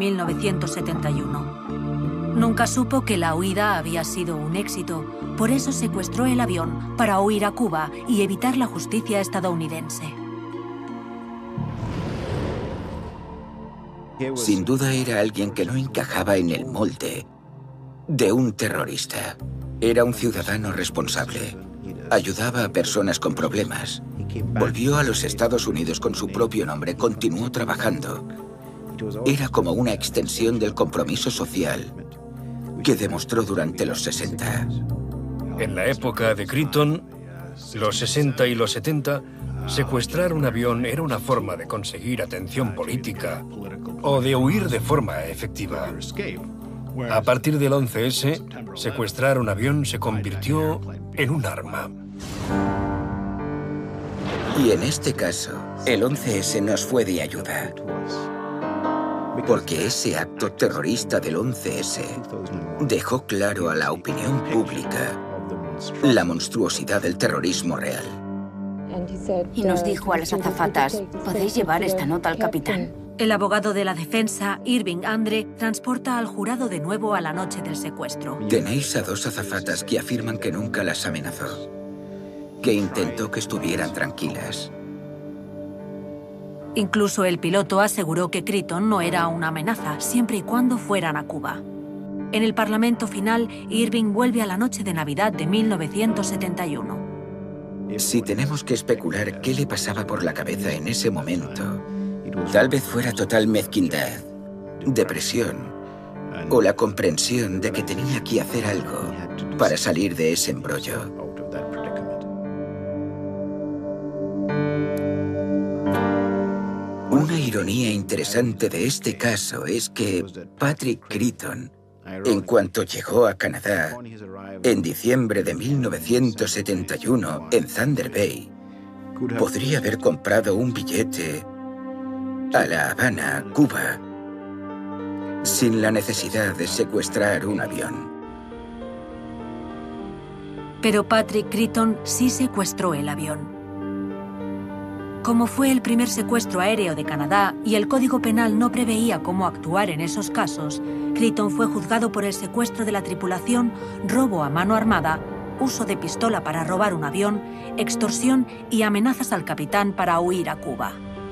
1971. Nunca supo que la huida había sido un éxito, por eso secuestró el avión para huir a Cuba y evitar la justicia estadounidense. Sin duda era alguien que no encajaba en el molde de un terrorista. Era un ciudadano responsable. Ayudaba a personas con problemas. Volvió a los Estados Unidos con su propio nombre, continuó trabajando. Era como una extensión del compromiso social que demostró durante los 60. En la época de Kryton, los 60 y los 70, secuestrar un avión era una forma de conseguir atención política o de huir de forma efectiva. A partir del 11S, secuestrar un avión se convirtió en un arma. Y en este caso, el 11S nos fue de ayuda. porque ese acto terrorista del 11S dejó claro a la opinión pública la monstruosidad del terrorismo real. Y nos dijo a las azafatas, ¿podéis llevar esta nota al capitán? El abogado de la defensa, Irving Andre, transporta al jurado de nuevo a la noche del secuestro. Tenéis a dos azafatas que afirman que nunca las amenazó, que intentó que estuvieran tranquilas. Incluso el piloto aseguró que Critton no era una amenaza, siempre y cuando fueran a Cuba. En el parlamento final, Irving vuelve a la noche de Navidad de 1971. Si tenemos que especular qué le pasaba por la cabeza en ese momento, tal vez fuera total mezquindad, depresión o la comprensión de que tenía que hacer algo para salir de ese embrollo. Una ironía interesante de este caso es que Patrick Critton, en cuanto llegó a Canadá, en diciembre de 1971, en Thunder Bay, podría haber comprado un billete a La Habana, Cuba, sin la necesidad de secuestrar un avión. Pero Patrick Critton sí secuestró el avión. Como fue el primer secuestro aéreo de Canadá y el Código Penal no preveía cómo actuar en esos casos, Critton fue juzgado por el secuestro de la tripulación, robo a mano armada, uso de pistola para robar un avión, extorsión y amenazas al capitán para huir a Cuba.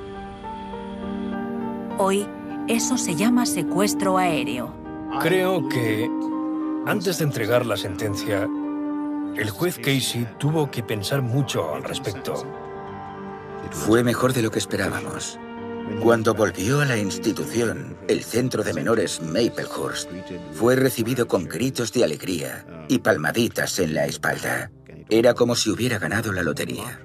Hoy, eso se llama secuestro aéreo. Creo que, antes de entregar la sentencia, el juez Casey tuvo que pensar mucho al respecto. Fue mejor de lo que esperábamos. Cuando volvió a la institución, el centro de menores Maplehurst, fue recibido con gritos de alegría y palmaditas en la espalda. Era como si hubiera ganado la lotería.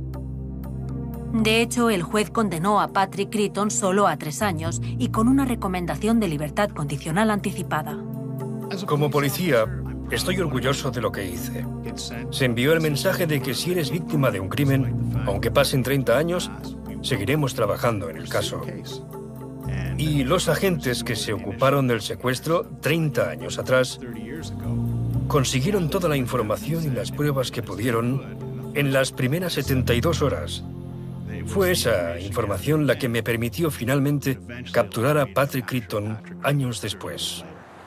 De hecho, el juez condenó a Patrick Critton solo a 3 años y con una recomendación de libertad condicional anticipada. Como policía, estoy orgulloso de lo que hice. Se envió el mensaje de que si eres víctima de un crimen, aunque pasen 30 años, seguiremos trabajando en el caso. Y los agentes que se ocuparon del secuestro 30 años atrás consiguieron toda la información y las pruebas que pudieron en las primeras 72 horas. Fue esa información la que me permitió finalmente capturar a Patrick Critton años después.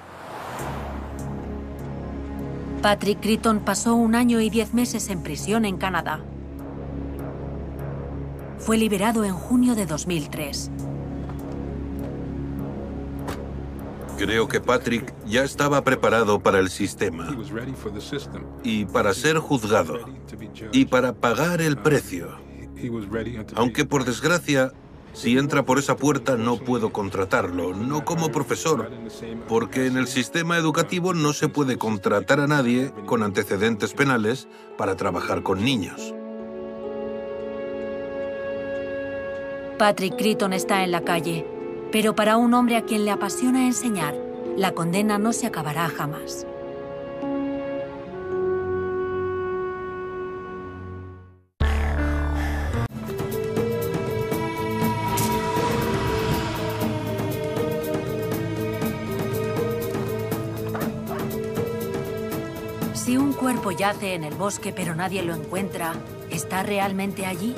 Patrick Critton pasó 1 año y 10 meses en prisión en Canadá. Fue liberado en junio de 2003. Creo que Patrick ya estaba preparado para el sistema y para ser juzgado y para pagar el precio. Aunque por desgracia, si entra por esa puerta no puedo contratarlo, no como profesor, porque en el sistema educativo no se puede contratar a nadie con antecedentes penales para trabajar con niños. Patrick Critton está en la calle, pero para un hombre a quien le apasiona enseñar, la condena no se acabará jamás. Si un cuerpo yace en el bosque pero nadie lo encuentra, ¿está realmente allí?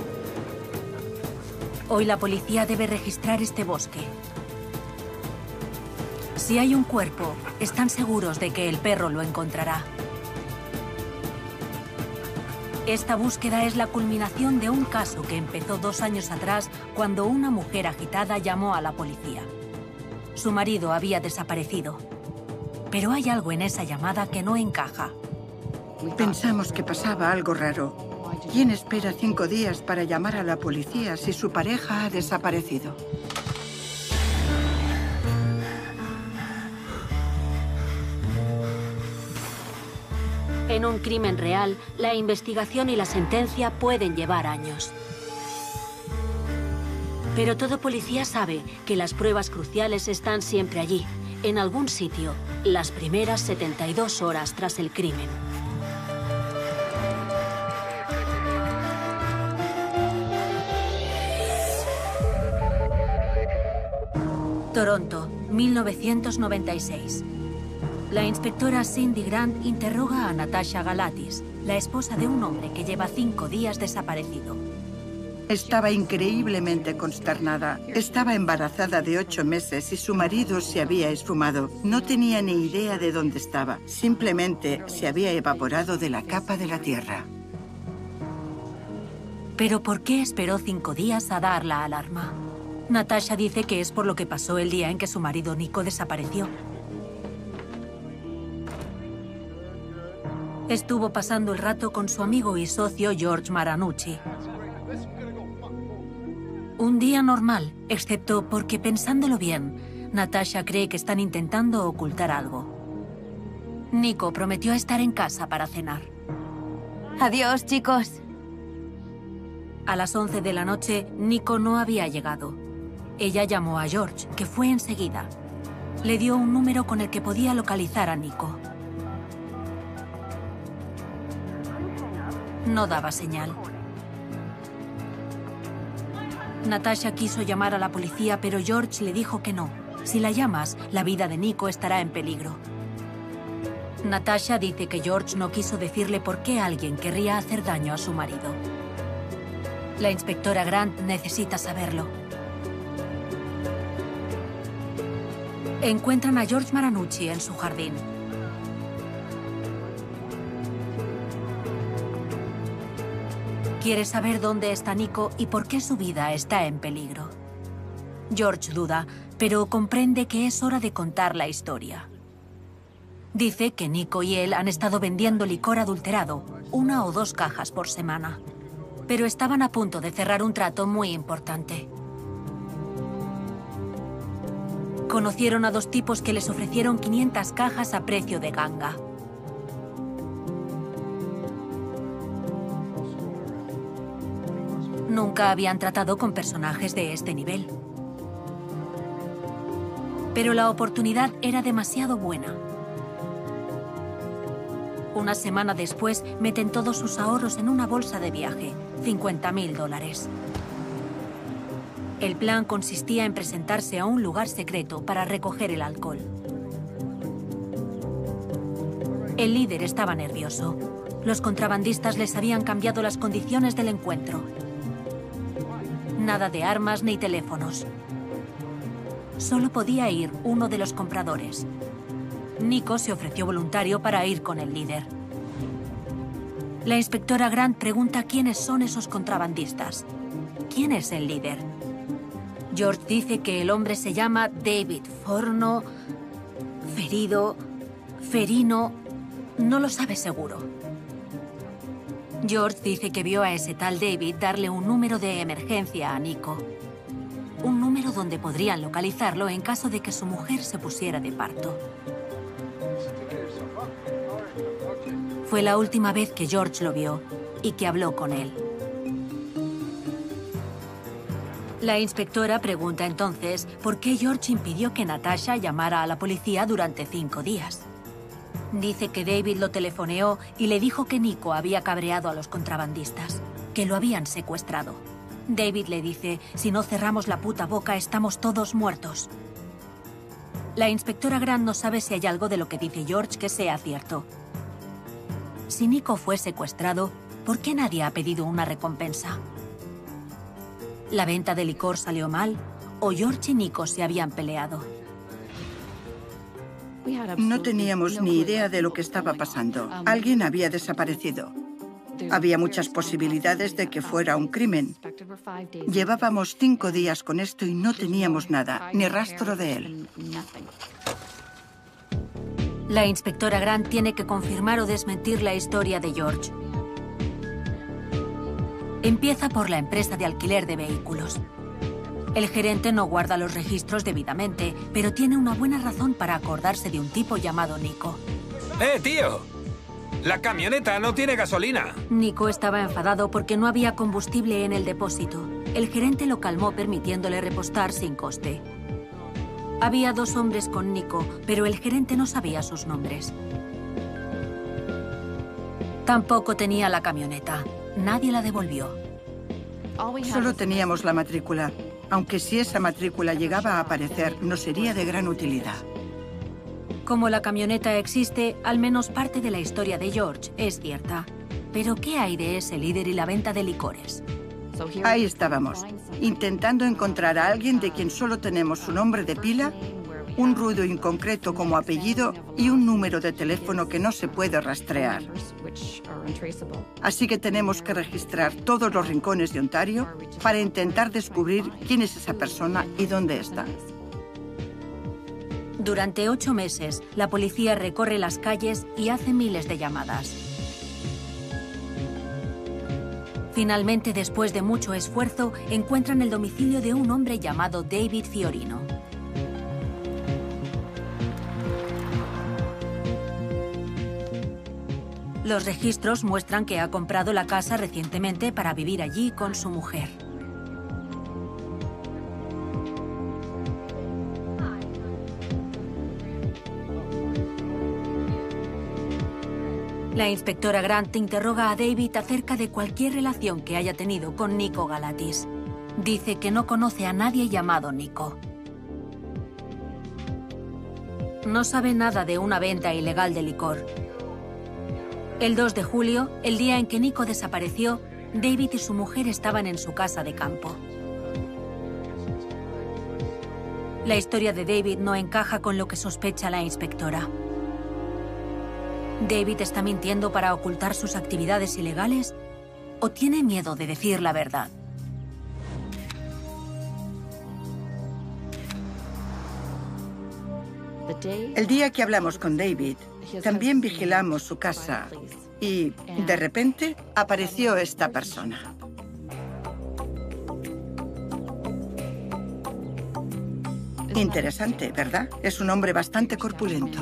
Hoy la policía debe registrar este bosque. Si hay un cuerpo, están seguros de que el perro lo encontrará. Esta búsqueda es la culminación de un caso que empezó 2 años atrás cuando una mujer agitada llamó a la policía. Su marido había desaparecido. Pero hay algo en esa llamada que no encaja. Pensamos que pasaba algo raro. ¿Quién espera 5 días para llamar a la policía si su pareja ha desaparecido? En un crimen real, la investigación y la sentencia pueden llevar años. Pero todo policía sabe que las pruebas cruciales están siempre allí, en algún sitio, las primeras 72 horas tras el crimen. Toronto, 1996. La inspectora Cindy Grant interroga a Natasha Galatis, la esposa de un hombre que lleva 5 días desaparecido. Estaba increíblemente consternada. Estaba embarazada de 8 meses y su marido se había esfumado. No tenía ni idea de dónde estaba. Simplemente se había evaporado de la capa de la tierra. ¿Pero por qué esperó 5 días a dar la alarma? Natasha dice que es por lo que pasó el día en que su marido Nico desapareció. Estuvo pasando el rato con su amigo y socio George Maranucci. Un día normal, excepto porque, pensándolo bien, Natasha cree que están intentando ocultar algo. Nico prometió estar en casa para cenar. Adiós, chicos. A las 11 de la noche, Nico no había llegado. Ella llamó a George, que fue enseguida. Le dio un número con el que podía localizar a Nico. No daba señal. Natasha quiso llamar a la policía, pero George le dijo que no. Si la llamas, la vida de Nico estará en peligro. Natasha dice que George no quiso decirle por qué alguien querría hacer daño a su marido. La inspectora Grant necesita saberlo. Encuentran a George Maranucci en su jardín. Quiere saber dónde está Nico y por qué su vida está en peligro. George duda, pero comprende que es hora de contar la historia. Dice que Nico y él han estado vendiendo licor adulterado, 1 o 2 cajas por semana. Pero estaban a punto de cerrar un trato muy importante. Conocieron a 2 tipos que les ofrecieron 500 cajas a precio de ganga. Nunca habían tratado con personajes de este nivel. Pero la oportunidad era demasiado buena. Una semana después, meten todos sus ahorros en una bolsa de viaje, $50.000. El plan consistía en presentarse a un lugar secreto para recoger el alcohol. El líder estaba nervioso. Los contrabandistas les habían cambiado las condiciones del encuentro. Nada de armas ni teléfonos. Solo podía ir uno de los compradores. Nico se ofreció voluntario para ir con el líder. La inspectora Grant pregunta quiénes son esos contrabandistas. ¿Quién es el líder? George dice que el hombre se llama David Forno, Ferino, no lo sabe seguro. George dice que vio a ese tal David darle un número de emergencia a Nico. Un número donde podrían localizarlo en caso de que su mujer se pusiera de parto. Fue la última vez que George lo vio y que habló con él. La inspectora pregunta entonces por qué George impidió que Natasha llamara a la policía durante 5 días. Dice que David lo telefoneó y le dijo que Nico había cabreado a los contrabandistas, que lo habían secuestrado. David le dice, si no cerramos la puta boca, estamos todos muertos. La inspectora Grant no sabe si hay algo de lo que dice George que sea cierto. Si Nico fue secuestrado, ¿por qué nadie ha pedido una recompensa? ¿La venta de licor salió mal o George y Nico se habían peleado? No teníamos ni idea de lo que estaba pasando. Alguien había desaparecido. Había muchas posibilidades de que fuera un crimen. Llevábamos 5 días con esto y no teníamos nada, ni rastro de él. La inspectora Grant tiene que confirmar o desmentir la historia de George. Empieza por la empresa de alquiler de vehículos. El gerente no guarda los registros debidamente, pero tiene una buena razón para acordarse de un tipo llamado Nico. ¡Tío! ¡La camioneta no tiene gasolina! Nico estaba enfadado porque no había combustible en el depósito. El gerente lo calmó permitiéndole repostar sin coste. Había 2 hombres con Nico, pero el gerente no sabía sus nombres. Tampoco tenía la camioneta. Nadie la devolvió. Solo teníamos la matrícula. aunque si esa matrícula llegaba a aparecer, no sería de gran utilidad. Como la camioneta existe, al menos parte de la historia de George es cierta. Pero ¿qué hay de ese líder y la venta de licores? Ahí estábamos, intentando encontrar a alguien de quien solo tenemos su nombre de pila, un ruido inconcreto como apellido y un número de teléfono que no se puede rastrear. Así que tenemos que registrar todos los rincones de Ontario para intentar descubrir quién es esa persona y dónde está. Durante 8 meses, la policía recorre las calles y hace miles de llamadas. Finalmente, después de mucho esfuerzo, encuentran el domicilio de un hombre llamado David Fiorino. Los registros muestran que ha comprado la casa recientemente para vivir allí con su mujer. La inspectora Grant interroga a David acerca de cualquier relación que haya tenido con Nico Galatis. Dice que no conoce a nadie llamado Nico. No sabe nada de una venta ilegal de licor. El 2 de julio, el día en que Nico desapareció, David y su mujer estaban en su casa de campo. La historia de David no encaja con lo que sospecha la inspectora. ¿David está mintiendo para ocultar sus actividades ilegales? ¿O tiene miedo de decir la verdad? El día que hablamos con David, también vigilamos su casa y, de repente, apareció esta persona. Interesante, ¿verdad? Es un hombre bastante corpulento.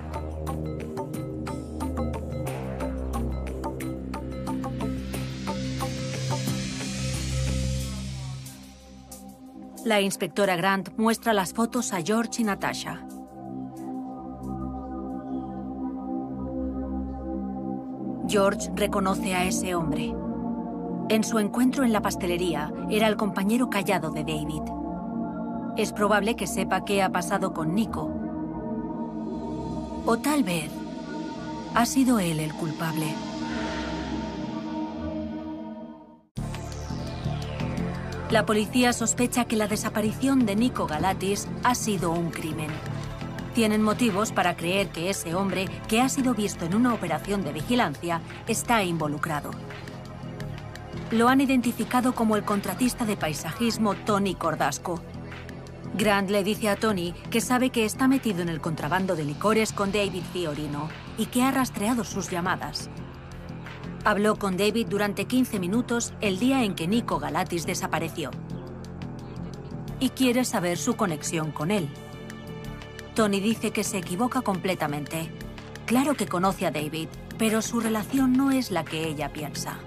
La inspectora Grant muestra las fotos a George y Natasha. George reconoce a ese hombre. En su encuentro en la pastelería, era el compañero callado de David. Es probable que sepa qué ha pasado con Nico. O tal vez ha sido él el culpable. La policía sospecha que la desaparición de Nico Galatis ha sido un crimen. Tienen motivos para creer que ese hombre, que ha sido visto en una operación de vigilancia, está involucrado. Lo han identificado como el contratista de paisajismo Tony Cordasco. Grant le dice a Tony que sabe que está metido en el contrabando de licores con David Fiorino y que ha rastreado sus llamadas. Habló con David durante 15 minutos el día en que Nico Galatis desapareció. Y quiere saber su conexión con él. Tony dice que se equivoca completamente. Claro que conoce a David, pero su relación no es la que ella piensa.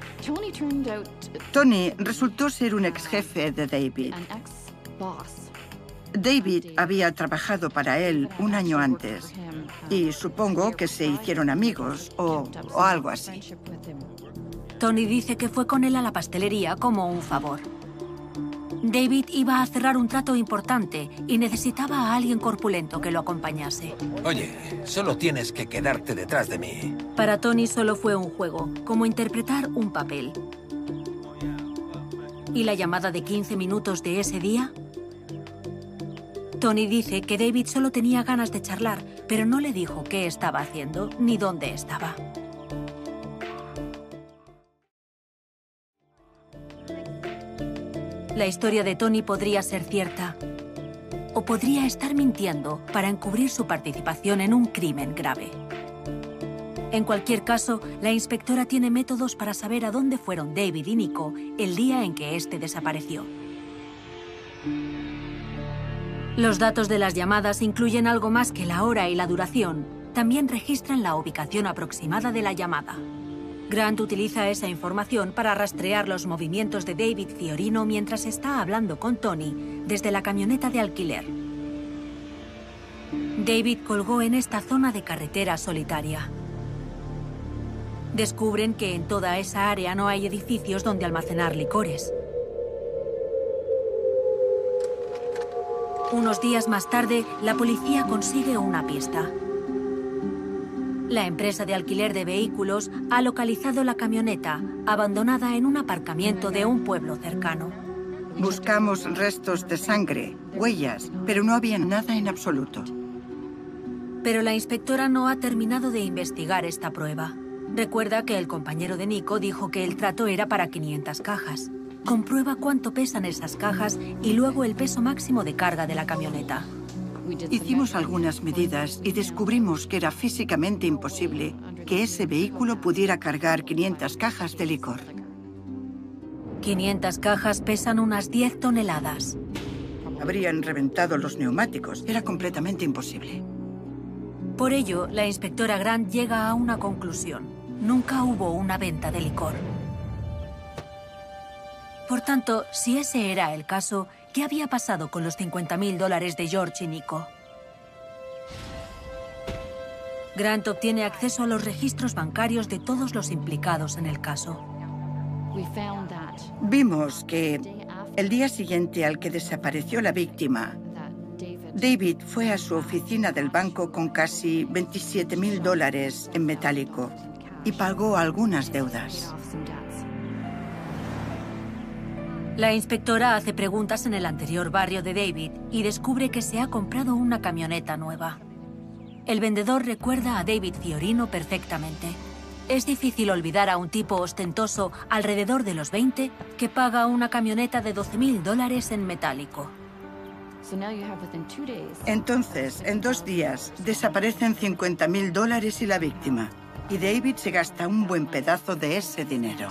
Tony resultó ser un ex jefe de David. David había trabajado para él un año antes y supongo que se hicieron amigos o algo así. Tony dice que fue con él a la pastelería como un favor. David iba a cerrar un trato importante y necesitaba a alguien corpulento que lo acompañase. Oye, solo tienes que quedarte detrás de mí. Para Tony solo fue un juego, como interpretar un papel. ¿Y la llamada de 15 minutos de ese día? Tony dice que David solo tenía ganas de charlar, pero no le dijo qué estaba haciendo ni dónde estaba. La historia de Tony podría ser cierta, o podría estar mintiendo para encubrir su participación en un crimen grave. En cualquier caso, la inspectora tiene métodos para saber a dónde fueron David y Nico el día en que este desapareció. Los datos de las llamadas incluyen algo más que la hora y la duración. También registran la ubicación aproximada de la llamada. Grant utiliza esa información para rastrear los movimientos de David Fiorino mientras está hablando con Tony desde la camioneta de alquiler. David colgó en esta zona de carretera solitaria. Descubren que en toda esa área no hay edificios donde almacenar licores. Unos días más tarde, la policía consigue una pista. La empresa de alquiler de vehículos ha localizado la camioneta, abandonada en un aparcamiento de un pueblo cercano. Buscamos restos de sangre, huellas, pero no había nada en absoluto. Pero la inspectora no ha terminado de investigar esta prueba. Recuerda que el compañero de Nico dijo que el trato era para 500 cajas. Comprueba cuánto pesan esas cajas y luego el peso máximo de carga de la camioneta. Hicimos algunas medidas y descubrimos que era físicamente imposible que ese vehículo pudiera cargar 500 cajas de licor. 500 cajas pesan unas 10 toneladas. Habrían reventado los neumáticos. Era completamente imposible. Por ello, la inspectora Grant llega a una conclusión. Nunca hubo una venta de licor. Por tanto, si ese era el caso, ¿qué había pasado con los $50.000 de George y Nico? Grant obtiene acceso a los registros bancarios de todos los implicados en el caso. Vimos que el día siguiente al que desapareció la víctima, David fue a su oficina del banco con casi $27.000 en metálico y pagó algunas deudas. La inspectora hace preguntas en el anterior barrio de David y descubre que se ha comprado una camioneta nueva. El vendedor recuerda a David Fiorino perfectamente. Es difícil olvidar a un tipo ostentoso alrededor de los 20 que paga una camioneta de $12.000 en metálico. Entonces, en 2 días, desaparecen $50.000 y la víctima. Y David se gasta un buen pedazo de ese dinero.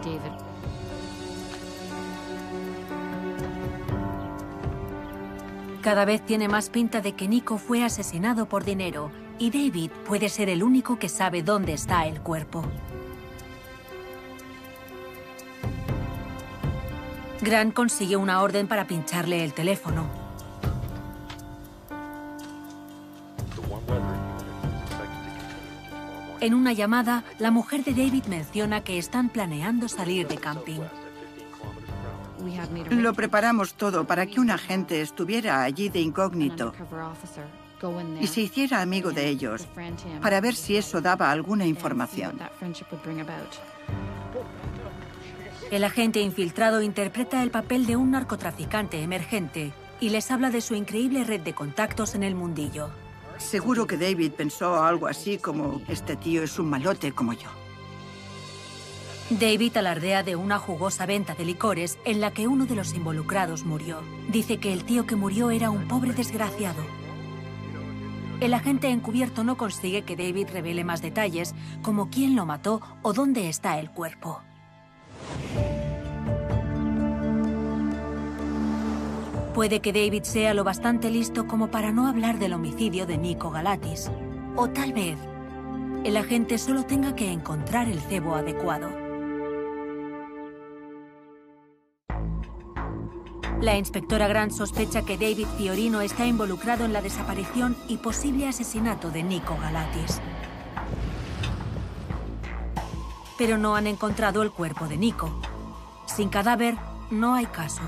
Cada vez tiene más pinta de que Nico fue asesinado por dinero y David puede ser el único que sabe dónde está el cuerpo. Grant consigue una orden para pincharle el teléfono. En una llamada, la mujer de David menciona que están planeando salir de camping. Lo preparamos todo para que un agente estuviera allí de incógnito y se hiciera amigo de ellos para ver si eso daba alguna información. El agente infiltrado interpreta el papel de un narcotraficante emergente y les habla de su increíble red de contactos en el mundillo. Seguro que David pensó algo así como: este tío es un malote como yo. David alardea de una jugosa venta de licores en la que uno de los involucrados murió. Dice que el tío que murió era un pobre desgraciado. El agente encubierto no consigue que David revele más detalles, como quién lo mató o dónde está el cuerpo. Puede que David sea lo bastante listo como para no hablar del homicidio de Nico Galatis. O tal vez el agente solo tenga que encontrar el cebo adecuado. La inspectora Grant sospecha que David Fiorino está involucrado en la desaparición y posible asesinato de Nico Galatis. Pero no han encontrado el cuerpo de Nico. Sin cadáver, no hay caso.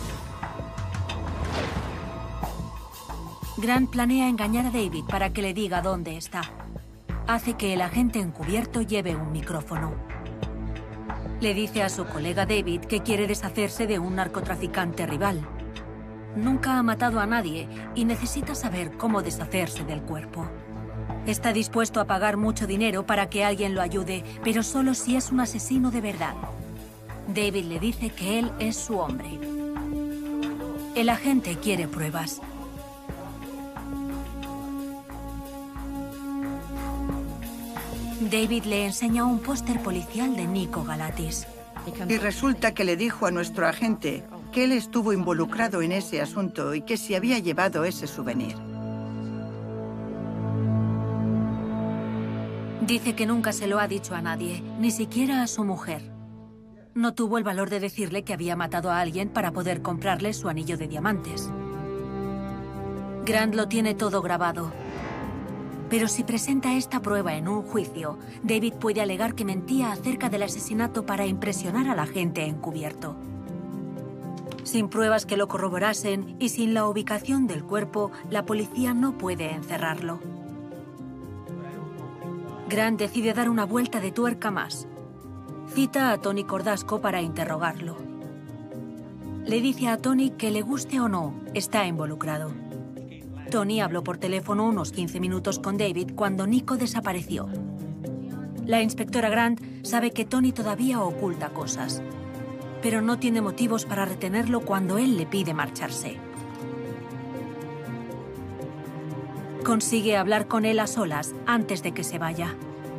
Grant planea engañar a David para que le diga dónde está. Hace que el agente encubierto lleve un micrófono. Le dice a su colega David que quiere deshacerse de un narcotraficante rival. Nunca ha matado a nadie y necesita saber cómo deshacerse del cuerpo. Está dispuesto a pagar mucho dinero para que alguien lo ayude, pero solo si es un asesino de verdad. David le dice que él es su hombre. El agente quiere pruebas. David le enseña un póster policial de Nico Galatis. Y resulta que le dijo a nuestro agente que él estuvo involucrado en ese asunto y que se había llevado ese souvenir. Dice que nunca se lo ha dicho a nadie, ni siquiera a su mujer. No tuvo el valor de decirle que había matado a alguien para poder comprarle su anillo de diamantes. Grant lo tiene todo grabado. Pero si presenta esta prueba en un juicio, David puede alegar que mentía acerca del asesinato para impresionar a la gente encubierto. Sin pruebas que lo corroborasen y sin la ubicación del cuerpo, la policía no puede encerrarlo. Grant decide dar una vuelta de tuerca más. Cita a Tony Cordasco para interrogarlo. Le dice a Tony que le guste o no, está involucrado. Tony habló por teléfono unos 15 minutos con David cuando Nico desapareció. La inspectora Grant sabe que Tony todavía oculta cosas, pero no tiene motivos para retenerlo cuando él le pide marcharse. Consigue hablar con él a solas antes de que se vaya.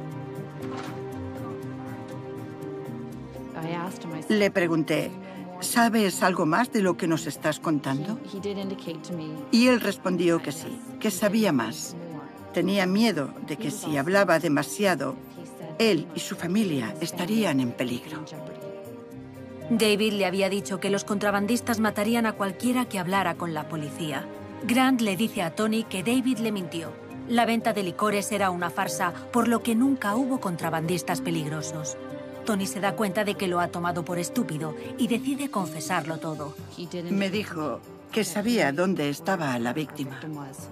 Le pregunté, ¿sabes algo más de lo que nos estás contando? Y él respondió que sí, que sabía más. Tenía miedo de que si hablaba demasiado, él y su familia estarían en peligro. David le había dicho que los contrabandistas matarían a cualquiera que hablara con la policía. Grant le dice a Tony que David le mintió. La venta de licores era una farsa, por lo que nunca hubo contrabandistas peligrosos. Tony se da cuenta de que lo ha tomado por estúpido y decide confesarlo todo. Me dijo que sabía dónde estaba la víctima.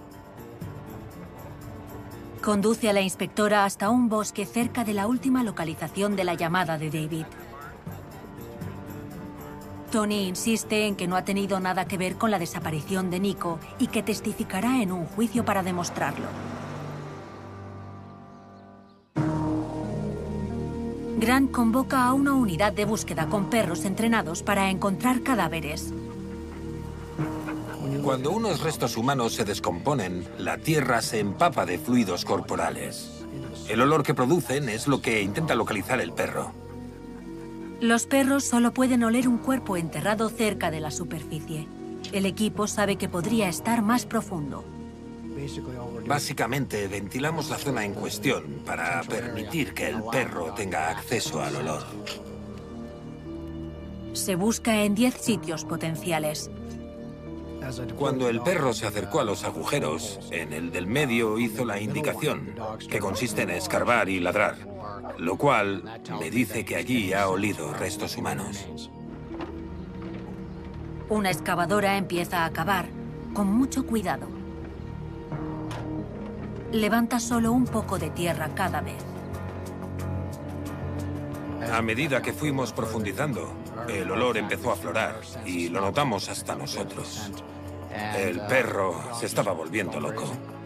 Conduce a la inspectora hasta un bosque cerca de la última localización de la llamada de David. Tony insiste en que no ha tenido nada que ver con la desaparición de Nico y que testificará en un juicio para demostrarlo. Grant convoca a una unidad de búsqueda con perros entrenados para encontrar cadáveres. Cuando unos restos humanos se descomponen, la tierra se empapa de fluidos corporales. El olor que producen es lo que intenta localizar el perro. Los perros solo pueden oler un cuerpo enterrado cerca de la superficie. El equipo sabe que podría estar más profundo. Básicamente, ventilamos la zona en cuestión para permitir que el perro tenga acceso al olor. Se busca en 10 sitios potenciales. Cuando el perro se acercó a los agujeros, en el del medio hizo la indicación, que consiste en escarbar y ladrar, lo cual me dice que allí ha olido restos humanos. Una excavadora empieza a cavar, con mucho cuidado. Levanta solo un poco de tierra cada vez. A medida que fuimos profundizando, el olor empezó a aflorar y lo notamos hasta nosotros. El perro se estaba volviendo loco.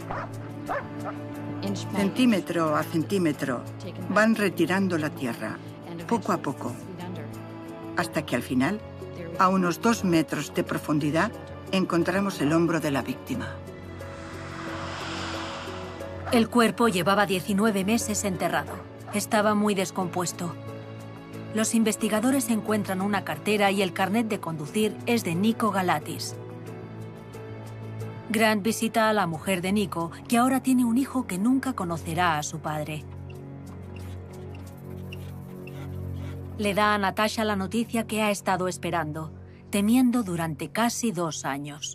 Centímetro a centímetro van retirando la tierra, poco a poco, hasta que al final, a unos 2 metros de profundidad, encontramos el hombro de la víctima. El cuerpo llevaba 19 meses enterrado. Estaba muy descompuesto. Los investigadores encuentran una cartera y el carnet de conducir es de Nico Galatis. Grant visita a la mujer de Nico, que ahora tiene un hijo que nunca conocerá a su padre. Le da a Natasha la noticia que ha estado esperando, temiendo durante casi 2 años.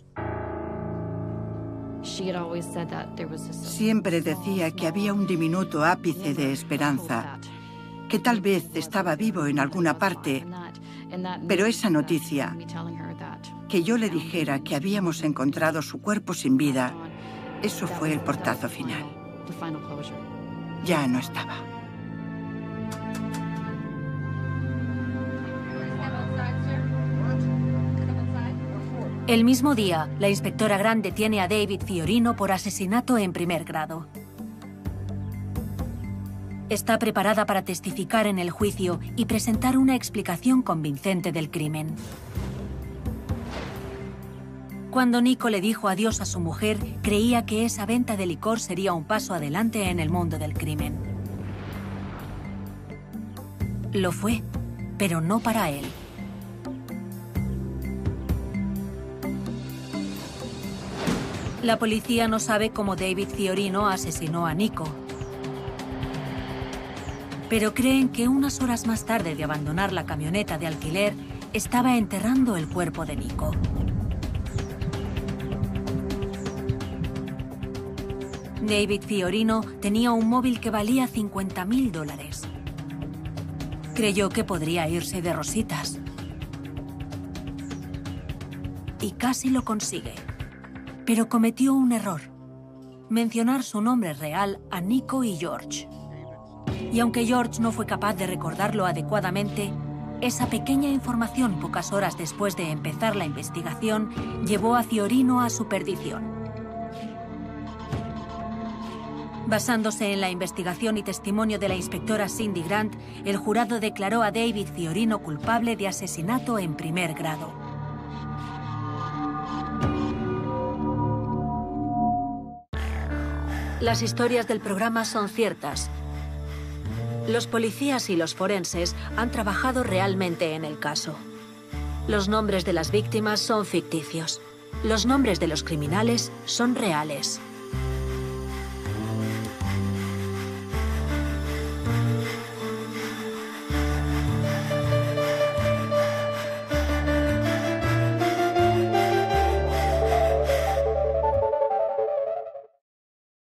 Siempre decía que había un diminuto ápice de esperanza, que tal vez estaba vivo en alguna parte, pero esa noticia, que yo le dijera que habíamos encontrado su cuerpo sin vida, eso fue el portazo final. Ya no estaba. El mismo día, la inspectora Grant detiene a David Fiorino por asesinato en primer grado. Está preparada para testificar en el juicio y presentar una explicación convincente del crimen. Cuando Nico le dijo adiós a su mujer, creía que esa venta de licor sería un paso adelante en el mundo del crimen. Lo fue, pero no para él. La policía no sabe cómo David Fiorino asesinó a Nico, pero creen que unas horas más tarde de abandonar la camioneta de alquiler, estaba enterrando el cuerpo de Nico. David Fiorino tenía un móvil que valía $50.000. Creyó que podría irse de rositas. y casi lo consigue. Pero cometió un error: mencionar su nombre real a Nico y George. Y aunque George no fue capaz de recordarlo adecuadamente, esa pequeña información pocas horas después de empezar la investigación llevó a Fiorino a su perdición. Basándose en la investigación y testimonio de la inspectora Cindy Grant, el jurado declaró a David Fiorino culpable de asesinato en primer grado. Las historias del programa son ciertas. Los policías y los forenses han trabajado realmente en el caso. Los nombres de las víctimas son ficticios. Los nombres de los criminales son reales.